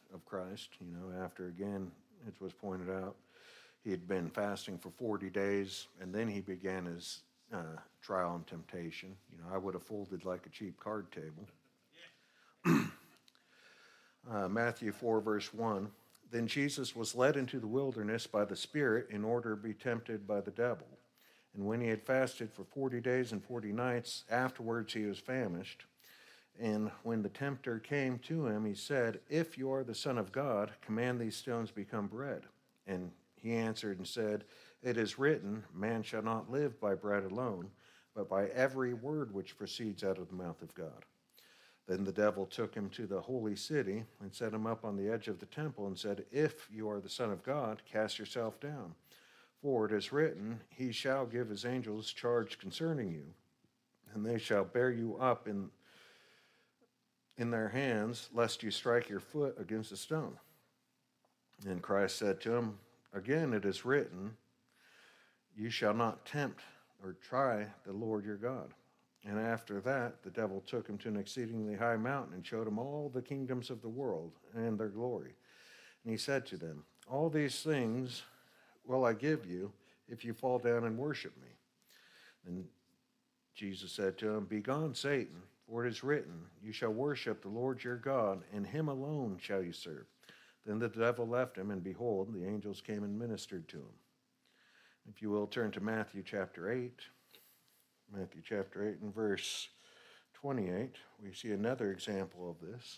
of Christ, you know, after, again, it was pointed out, he had been fasting for forty days, and then he began his uh, trial and temptation. You know, I would have folded like a cheap card table. uh, Matthew four, verse one, then Jesus was led into the wilderness by the Spirit in order to be tempted by the devil. And when he had fasted for forty days and forty nights, afterwards he was famished. And when the tempter came to him, he said, if you are the Son of God, command these stones become bread. And he answered and said, it is written, man shall not live by bread alone, but by every word which proceeds out of the mouth of God. Then the devil took him to the holy city and set him up on the edge of the temple and said, if you are the Son of God, cast yourself down. For it is written, he shall give his angels charge concerning you, and they shall bear you up in in their hands, lest you strike your foot against a stone. And Christ said to him, again it is written, you shall not tempt or try the Lord your God. And after that, the devil took him to an exceedingly high mountain and showed him all the kingdoms of the world and their glory. And he said to them, all these things will I give you if you fall down and worship me. And Jesus said to him, begone, Satan. For it is written, you shall worship the Lord your God, and him alone shall you serve. Then the devil left him, and behold, the angels came and ministered to him. If you will, turn to Matthew chapter eight. Matthew chapter eight and verse twenty-eight. We see another example of this,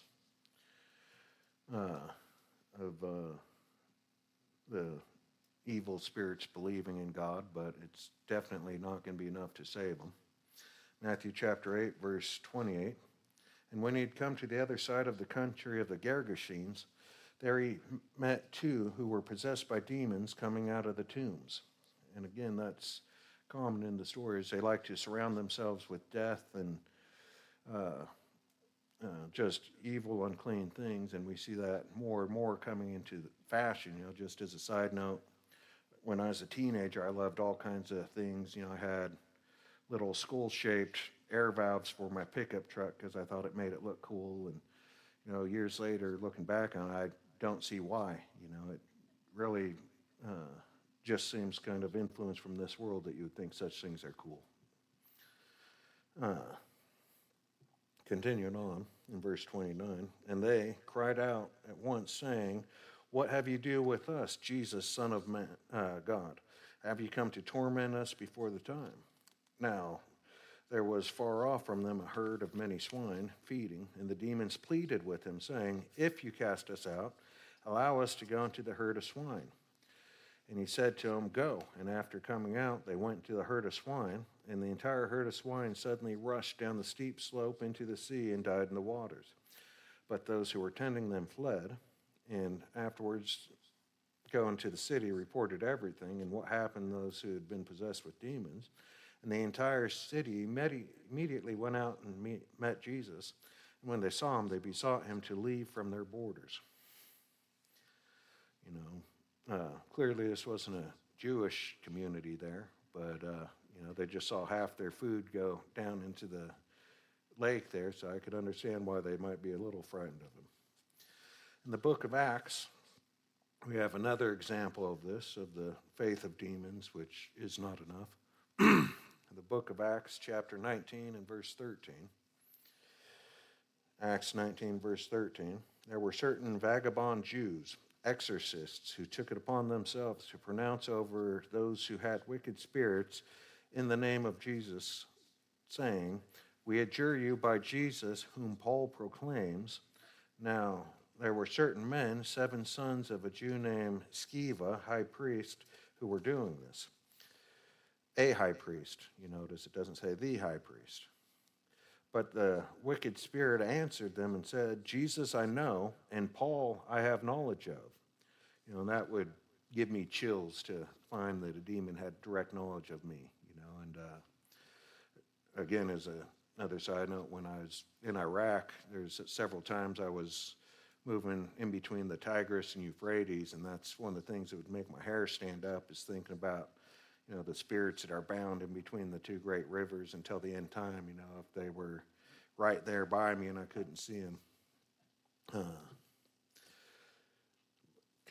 uh, of uh, the evil spirits believing in God, but it's definitely not going to be enough to save them. Matthew chapter eight, verse twenty-eight. And when he had come to the other side of the country of the Gergesenes, there he met two who were possessed by demons coming out of the tombs. And again, that's common in the stories. They like to surround themselves with death and uh, uh, just evil, unclean things. And we see that more and more coming into fashion. You know, just as a side note, when I was a teenager, I loved all kinds of things. You know, I had little skull-shaped air valves for my pickup truck because I thought it made it look cool. And, you know, years later, looking back on it, I don't see why. You know, it really uh, just seems kind of influenced from this world that you would think such things are cool. Uh, continuing on in verse twenty-nine, and they cried out at once, saying, what have you to do with us, Jesus, Son of man, uh, God? Have you come to torment us before the time? Now, there was far off from them a herd of many swine feeding, and the demons pleaded with him, saying, if you cast us out, allow us to go into the herd of swine. And he said to them, go. And after coming out, they went to the herd of swine, and the entire herd of swine suddenly rushed down the steep slope into the sea and died in the waters. But those who were tending them fled, and afterwards, going to the city, reported everything and what happened to those who had been possessed with demons. And the entire city immediately went out and met Jesus. And when they saw him, they besought him to leave from their borders. You know, uh, clearly this wasn't a Jewish community there, but, uh, you know, they just saw half their food go down into the lake there, so I could understand why they might be a little frightened of him. In the book of Acts, we have another example of this, of the faith of demons, which is not enough. The book of Acts, chapter nineteen and verse thirteen. Acts nineteen, verse thirteen. There were certain vagabond Jews, exorcists, who took it upon themselves to pronounce over those who had wicked spirits in the name of Jesus, saying, we adjure you by Jesus, whom Paul proclaims. Now, there were certain men, seven sons of a Jew named Sceva, high priest, who were doing this. A high priest, you notice it doesn't say the high priest. But the wicked spirit answered them and said, Jesus I know, and Paul I have knowledge of. You know, and that would give me chills to find that a demon had direct knowledge of me, you know. And uh, again, as a, another side note, when I was in Iraq, there's several times I was moving in between the Tigris and Euphrates, and that's one of the things that would make my hair stand up, is thinking about, you know, the spirits that are bound in between the two great rivers until the end time, you know, if they were right there by me and I couldn't see them. Uh,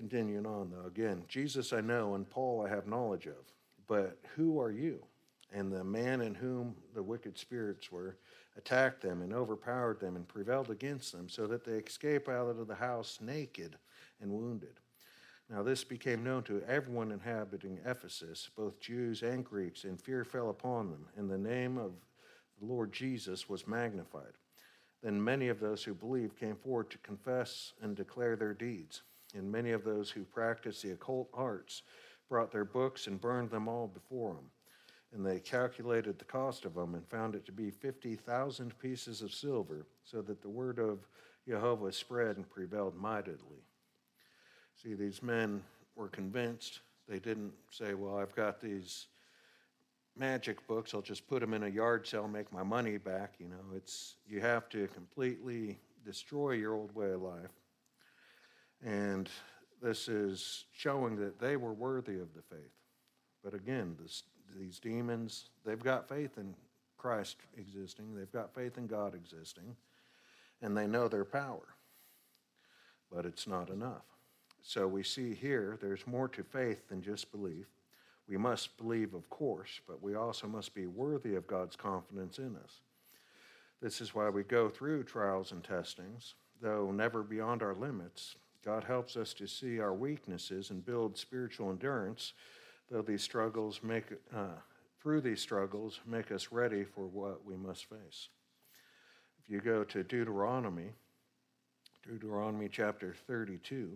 Continuing on, though, again, Jesus I know and Paul I have knowledge of, but who are you? And the man in whom the wicked spirits were attacked them and overpowered them and prevailed against them, so that they escaped out of the house naked and wounded. Now this became known to everyone inhabiting Ephesus, both Jews and Greeks, and fear fell upon them, and the name of the Lord Jesus was magnified. Then many of those who believed came forward to confess and declare their deeds. And many of those who practiced the occult arts brought their books and burned them all before them. And they calculated the cost of them and found it to be fifty thousand pieces of silver, so that the word of Jehovah spread and prevailed mightily. See, these men were convinced. They didn't say, well, I've got these magic books, I'll just put them in a yard sale and make my money back. You know, it's you have to completely destroy your old way of life. And this is showing that they were worthy of the faith. But again, this, these demons, they've got faith in Christ existing. They've got faith in God existing. And they know their power. But it's not enough. So we see here there's more to faith than just belief. We must believe, of course, but we also must be worthy of God's confidence in us. This is why we go through trials and testings, though never beyond our limits. God helps us to see our weaknesses and build spiritual endurance, though these struggles make, uh, through these struggles, make us ready for what we must face. If you go to Deuteronomy, Deuteronomy chapter thirty-two,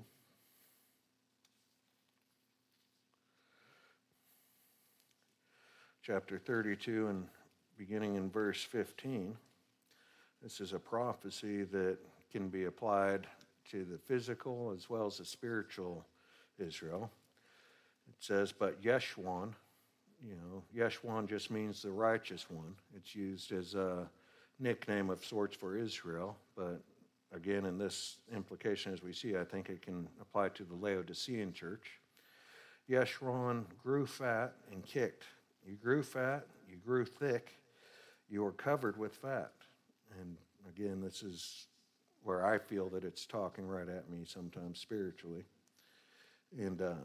chapter thirty-two and beginning in verse fifteen, this is a prophecy that can be applied to the physical as well as the spiritual Israel. It says, but Yeshwan, you know, Yeshwan just means the righteous one. It's used as a nickname of sorts for Israel, but again, in this implication as we see, I think it can apply to the Laodicean church. Yeshwan grew fat and kicked. You grew fat, you grew thick, you were covered with fat. And again, this is where I feel that it's talking right at me sometimes spiritually. And uh,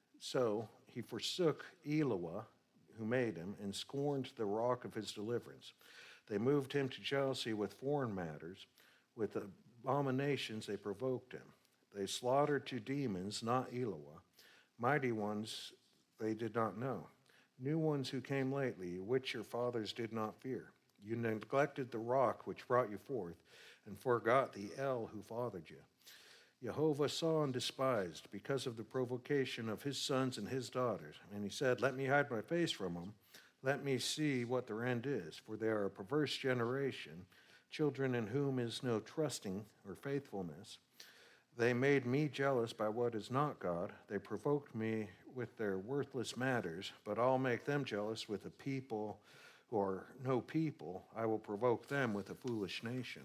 so he forsook Eloah, who made him, and scorned the rock of his deliverance. They moved him to jealousy with foreign matters. With abominations they provoked him. They slaughtered two demons, not Eloah. Mighty ones they did not know. New ones who came lately, which your fathers did not fear. You neglected the rock which brought you forth, and forgot the El who fathered you. Jehovah saw and despised because of the provocation of his sons and his daughters. And he said, let me hide my face from them. Let me see what their end is, for they are a perverse generation, children in whom is no trusting or faithfulness. They made me jealous by what is not God. They provoked me with their worthless matters, but I'll make them jealous with a people who are no people. I will provoke them with a foolish nation.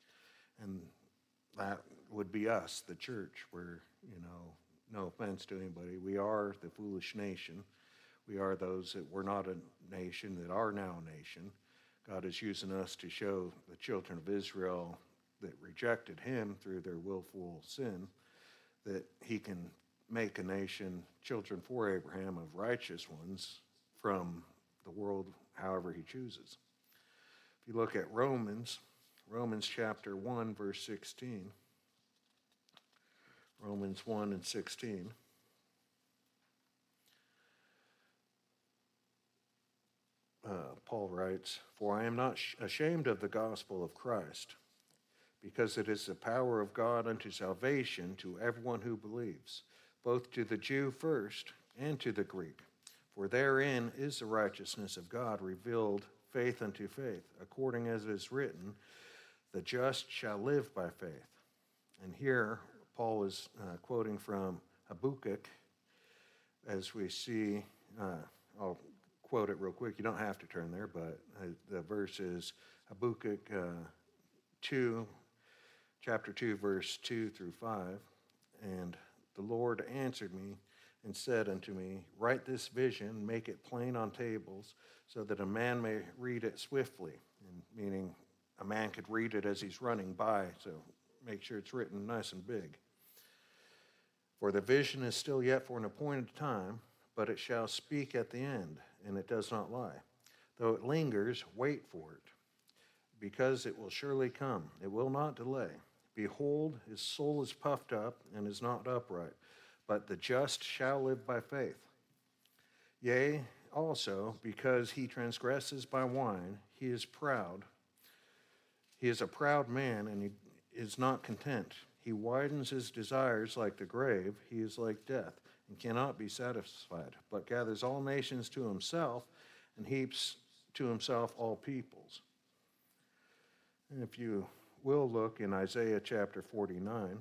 And that would be us, the church. We're, you know, no offense to anybody, we are the foolish nation. We are those that were not a nation that are now a nation. God is using us to show the children of Israel that rejected him through their willful sin, that he can make a nation, children for Abraham, of righteous ones from the world however he chooses. If you look at Romans, Romans chapter one, verse sixteen, Romans one and sixteen, uh, Paul writes, for I am not ashamed of the gospel of Christ, because it is the power of God unto salvation to everyone who believes, both to the Jew first and to the Greek. For therein is the righteousness of God revealed, faith unto faith, according as it is written, the just shall live by faith. And here, Paul is uh, quoting from Habakkuk, as we see, uh, I'll quote it real quick. You don't have to turn there, but uh, the verse is Habakkuk uh, two, chapter two, verse two through five. And the Lord answered me and said unto me, write this vision, make it plain on tables, so that a man may read it swiftly. And meaning a man could read it as he's running by, so make sure it's written nice and big. For the vision is still yet for an appointed time, but it shall speak at the end, and it does not lie. Though it lingers, wait for it, because it will surely come. It will not delay. Behold, his soul is puffed up and is not upright, but the just shall live by faith. Yea, also, because he transgresses by wine, he is proud. He is a proud man, and he is not content. He widens his desires like the grave. He is like death, and cannot be satisfied, but gathers all nations to himself, and heaps to himself all peoples. And if you will look in Isaiah chapter forty-nine,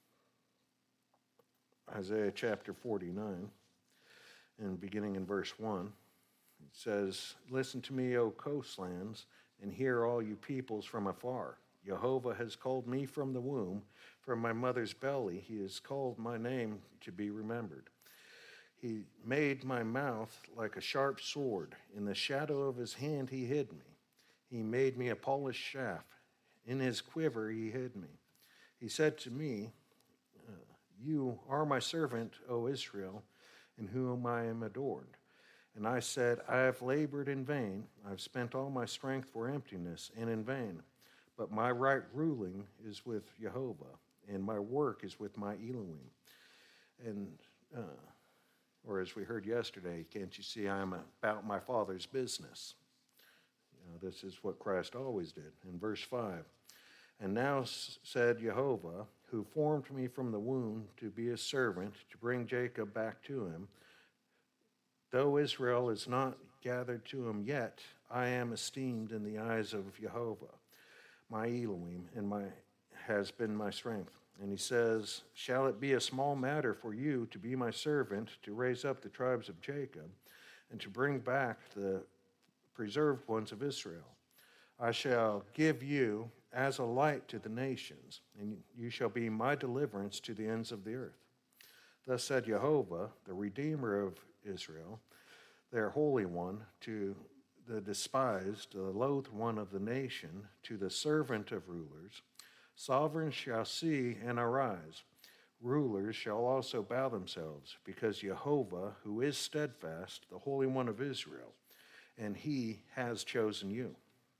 Isaiah chapter forty-nine, and beginning in verse one, it says, Listen to me, O coastlands, and hear all you peoples from afar. Jehovah has called me from the womb, from my mother's belly. He has called my name to be remembered. He made my mouth like a sharp sword. In the shadow of his hand he hid me. He made me a polished shaft. In his quiver he hid me. He said to me, uh, You are my servant, O Israel, in whom I am adored. And I said, I have labored in vain. I've spent all my strength for emptiness and in vain. But my right ruling is with Jehovah, and my work is with my Elohim. And, uh, or as we heard yesterday, can't you see I am about my Father's business? You know, this is what Christ always did. In verse five, And now said Jehovah, who formed me from the womb to be his servant, to bring Jacob back to him, though Israel is not gathered to him yet, I am esteemed in the eyes of Jehovah. My Elohim and my has been my strength. And he says, Shall it be a small matter for you to be my servant, to raise up the tribes of Jacob, and to bring back the preserved ones of Israel? I shall give you as a light to the nations, and you shall be my deliverance to the ends of the earth. Thus said Jehovah, the Redeemer of Israel, their Holy One, to the despised, the loathed one of the nation, to the servant of rulers. Sovereigns shall see and arise. Rulers shall also bow themselves, because Jehovah, who is steadfast, the Holy One of Israel, and he has chosen you.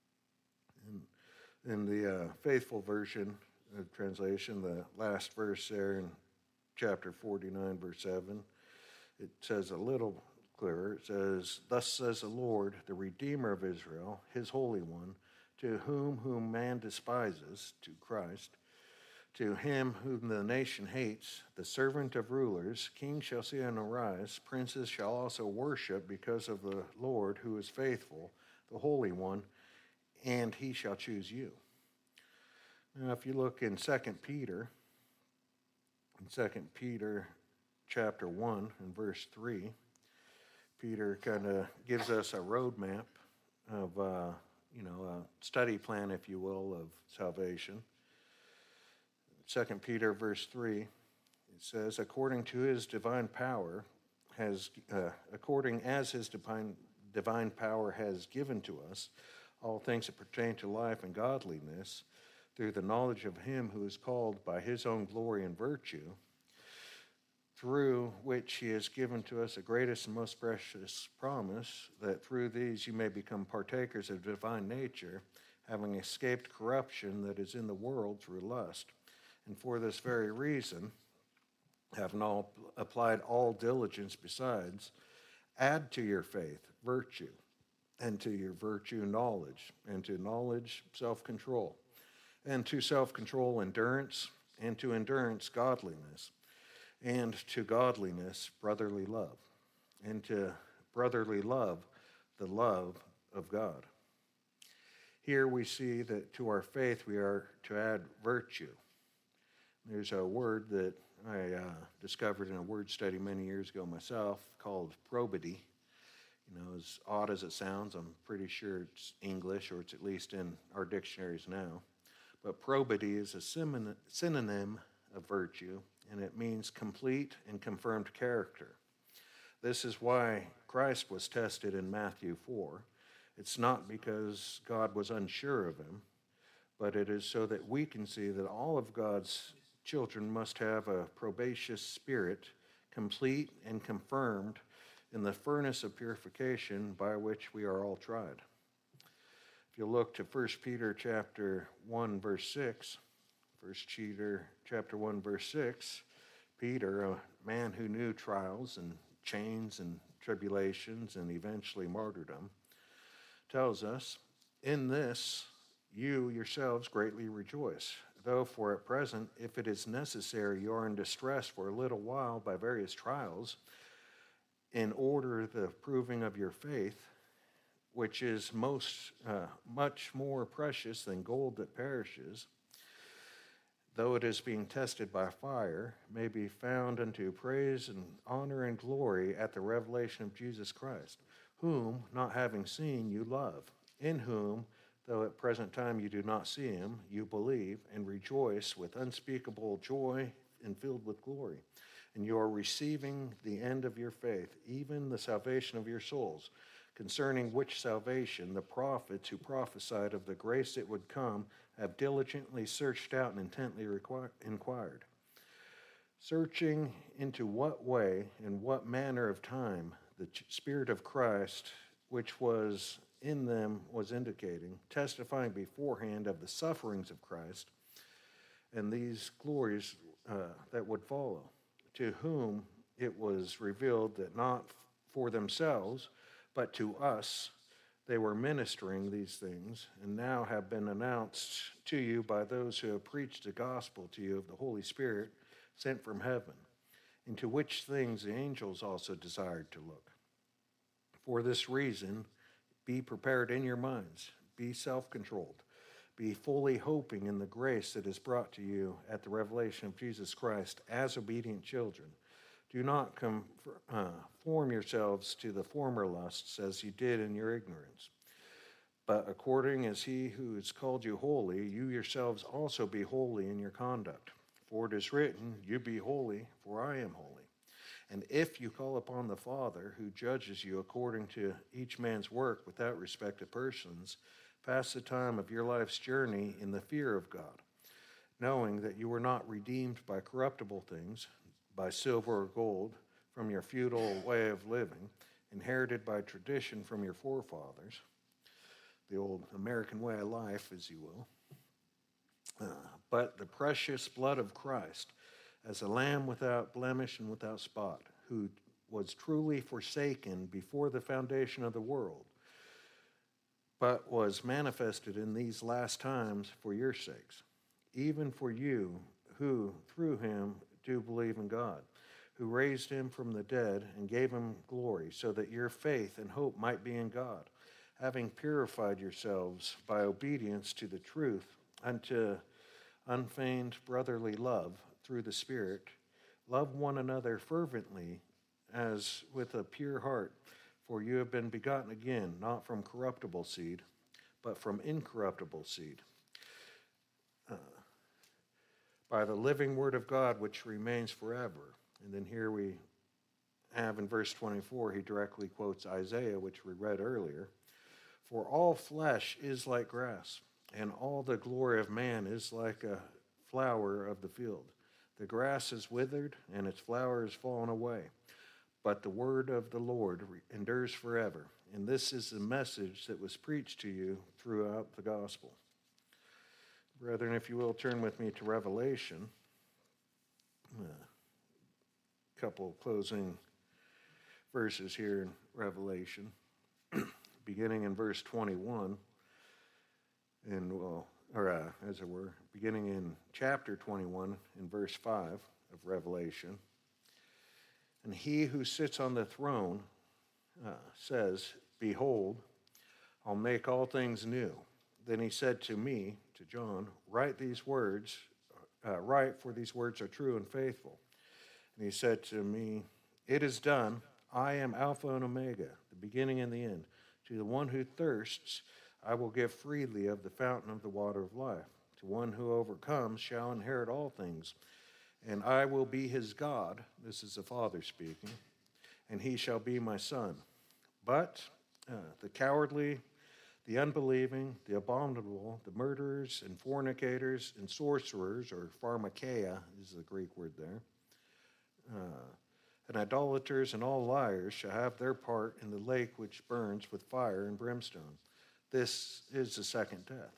In, in the uh, faithful version of translation, the last verse there in chapter forty-nine, verse seven, it says a little clearer. It says, Thus says the Lord, the Redeemer of Israel, his Holy One, to whom whom man despises, to Christ, to him whom the nation hates, the servant of rulers, kings shall see and arise, princes shall also worship because of the Lord who is faithful, the Holy One, and he shall choose you. Now, if you look in Second Peter, in Second Peter chapter one and verse three, Peter kind of gives us a roadmap of, uh, you know, a study plan, if you will, of salvation. Second Peter verse three, it says, according to his divine power has, uh, according as his divine, divine power has given to us all things that pertain to life and godliness, through the knowledge of him who is called by his own glory and virtue, through which he has given to us the greatest and most precious promise, that through these you may become partakers of divine nature, having escaped corruption that is in the world through lust. And for this very reason, having all applied all diligence besides, add to your faith virtue, and to your virtue knowledge, and to knowledge self-control, and to self-control endurance, and to endurance godliness, and to godliness brotherly love, and to brotherly love the love of God. Here we see that to our faith we are to add virtue. There's a word that I uh, discovered in a word study many years ago myself called probity. You know, as odd as it sounds, I'm pretty sure it's English, or it's at least in our dictionaries now. But probity is a synonym of virtue, and it means complete and confirmed character. This is why Christ was tested in Matthew four. It's not because God was unsure of him, but it is so that we can see that all of God's children must have a probacious spirit, complete and confirmed in the furnace of purification by which we are all tried. If you look to First Peter chapter one, verse six, First Peter chapter one, verse six, Peter, a man who knew trials and chains and tribulations and eventually martyrdom, tells us, "In this you yourselves greatly rejoice, though for at present, if it is necessary, you are in distress for a little while by various trials, in order the proving of your faith, which is most uh, much more precious than gold that perishes, though it is being tested by fire, may be found unto praise and honor and glory at the revelation of Jesus Christ, whom, not having seen, you love, in whom, though at present time you do not see him, you believe and rejoice with unspeakable joy and filled with glory. And you are receiving the end of your faith, even the salvation of your souls, concerning which salvation the prophets who prophesied of the grace that would come have diligently searched out and intently requir- inquired, searching into what way and what manner of time the Spirit of Christ, which was in them, was indicating, testifying beforehand of the sufferings of Christ and these glories uh, that would follow, to whom it was revealed that not for themselves, but to us, they were ministering these things, and now have been announced to you by those who have preached the gospel to you of the Holy Spirit sent from heaven, into which things the angels also desired to look. For this reason, be prepared in your minds, be self-controlled, be fully hoping in the grace that is brought to you at the revelation of Jesus Christ as obedient children. Do not conform yourselves to the former lusts as you did in your ignorance. But according as he who has called you holy, you yourselves also be holy in your conduct. For it is written, you be holy, for I am holy. And if you call upon the Father, who judges you according to each man's work without respect of persons, pass the time of your life's journey in the fear of God, knowing that you were not redeemed by corruptible things, by silver or gold, from your feudal way of living, inherited by tradition from your forefathers, the old American way of life, as you will, uh, but the precious blood of Christ, as a lamb without blemish and without spot, who was truly forsaken before the foundation of the world, but was manifested in these last times for your sakes, even for you who, through him, do believe in God, who raised him from the dead and gave him glory, so that your faith and hope might be in God, having purified yourselves by obedience to the truth unto unfeigned brotherly love through the Spirit. Love one another fervently as with a pure heart, for you have been begotten again, not from corruptible seed, but from incorruptible seed, uh, by the living word of God, which remains forever. And then here we have in verse twenty-four, he directly quotes Isaiah, which we read earlier. For all flesh is like grass, and all the glory of man is like a flower of the field. The grass is withered, and its flower is fallen away. But the word of the Lord endures forever. And this is the message that was preached to you throughout the gospel. Brethren, if you will, turn with me to Revelation. A couple closing verses here in Revelation, beginning in verse twenty-one, and well, or uh, as it were, beginning in chapter twenty-one, in verse five of Revelation. And he who sits on the throne uh, says, Behold, I'll make all things new. Then he said to me, to John, Write these words, uh, write, for these words are true and faithful. And he said to me, It is done. I am Alpha and Omega, the beginning and the end. To the one who thirsts, I will give freely of the fountain of the water of life. To one who overcomes shall inherit all things. And I will be his God, this is the Father speaking, and he shall be my son. But uh, the cowardly, the unbelieving, the abominable, the murderers and fornicators and sorcerers, or pharmakeia is the Greek word there, uh, and idolaters and all liars shall have their part in the lake which burns with fire and brimstone. This is the second death.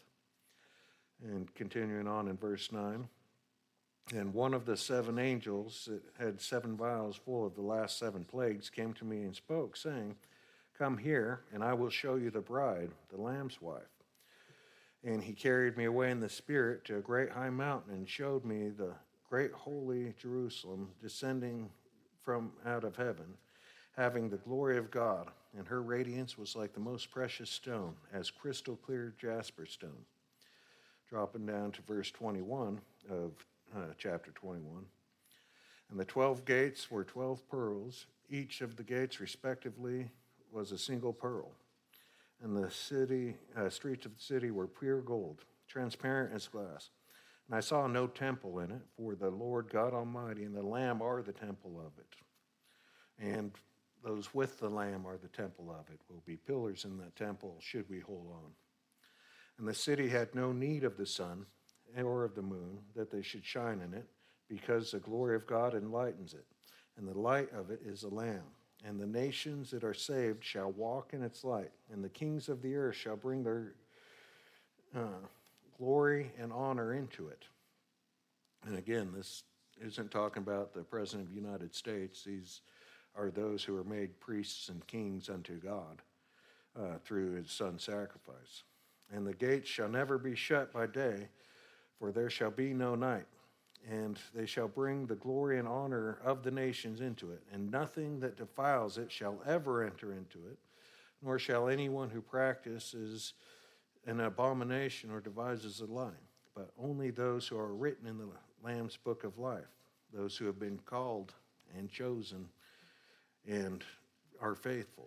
And continuing on in verse nine, and one of the seven angels that had seven vials full of the last seven plagues came to me and spoke, saying, Come here, and I will show you the bride, the Lamb's wife. And he carried me away in the Spirit to a great high mountain and showed me the great holy Jerusalem descending from out of heaven, having the glory of God, and her radiance was like the most precious stone, as crystal clear jasper stone. Dropping down to verse twenty-one of uh, chapter twenty-one. And the twelve gates were twelve pearls. Each of the gates respectively was a single pearl. And the city, uh, streets of the city were pure gold, transparent as glass. And I saw no temple in it, for the Lord God Almighty and the Lamb are the temple of it. And those with the Lamb are the temple of it. Will be pillars in that temple, should we hold on. And the city had no need of the sun or of the moon, that they should shine in it, because the glory of God enlightens it. And the light of it is the Lamb. And the nations that are saved shall walk in its light. And the kings of the earth shall bring their uh, glory and honor into it. And again, this isn't talking about the President of the United States. These are those who are made priests and kings unto God uh, through his son's sacrifice. And the gates shall never be shut by day, for there shall be no night. And they shall bring the glory and honor of the nations into it. And nothing that defiles it shall ever enter into it, nor shall anyone who practices an abomination or devises a lie, but only those who are written in the Lamb's book of life, those who have been called and chosen and are faithful.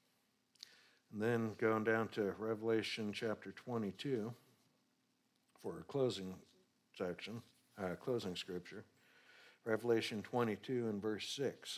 And then going down to Revelation chapter twenty-two for a closing section, uh, closing scripture. Revelation twenty-two and verse six.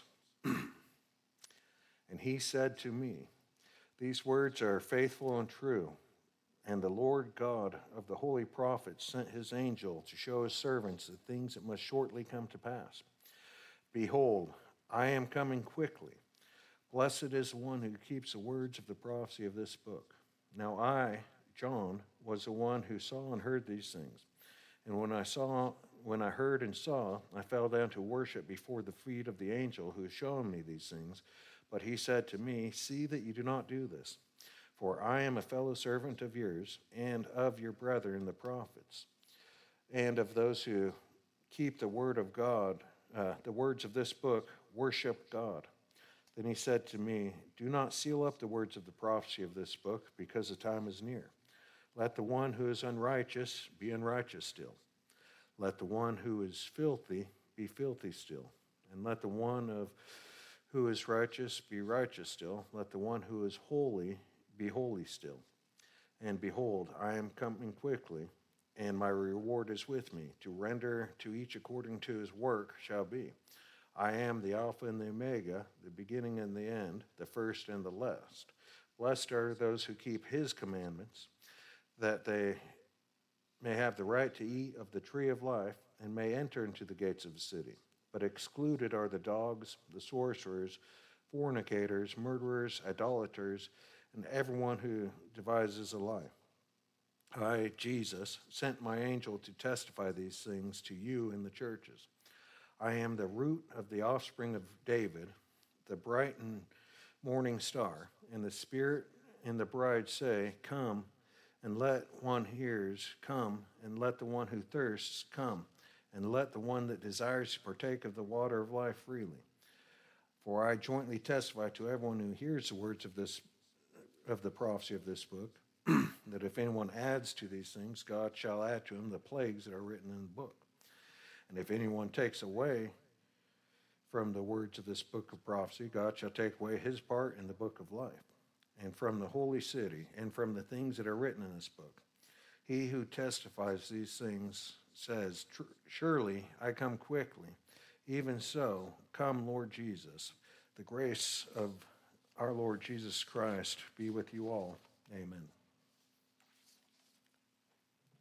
And he said to me, These words are faithful and true. And the Lord God of the holy prophets sent his angel to show his servants the things that must shortly come to pass. Behold, I am coming quickly. Blessed is the one who keeps the words of the prophecy of this book. Now I, John, was the one who saw and heard these things. And when I saw, when I heard and saw, I fell down to worship before the feet of the angel who had shown me these things. But he said to me, See that you do not do this. For I am a fellow servant of yours and of your brethren the prophets, and of those who keep the word of God, uh, the words of this book, worship God. Then he said to me, Do not seal up the words of the prophecy of this book, because the time is near. Let the one who is unrighteous be unrighteous still. Let the one who is filthy be filthy still. And let the one of who is righteous be righteous still. Let the one who is holy be holy still. And behold, I am coming quickly, and my reward is with me, to render to each according to his work shall be. I am the Alpha and the Omega, the beginning and the end, the first and the last. Blessed are those who keep his commandments, that they may have the right to eat of the tree of life, and may enter into the gates of the city. But excluded are the dogs, the sorcerers, fornicators, murderers, idolaters, and everyone who devises a lie. I, Jesus, sent my angel to testify these things to you in the churches. I am the root of the offspring of David, the bright and morning star. And the Spirit and the bride say, Come, and let one hears come, and let the one who thirsts come, and let the one that desires to partake of the water of life freely. For I jointly testify to everyone who hears the words of this of the prophecy of this book, that if anyone adds to these things, God shall add to him the plagues that are written in the book. And if anyone takes away from the words of this book of prophecy, God shall take away his part in the book of life, and from the holy city, and from the things that are written in this book. He who testifies these things says, Surely I come quickly. Even so, come, Lord Jesus. The grace of our Lord Jesus Christ be with you all. Amen.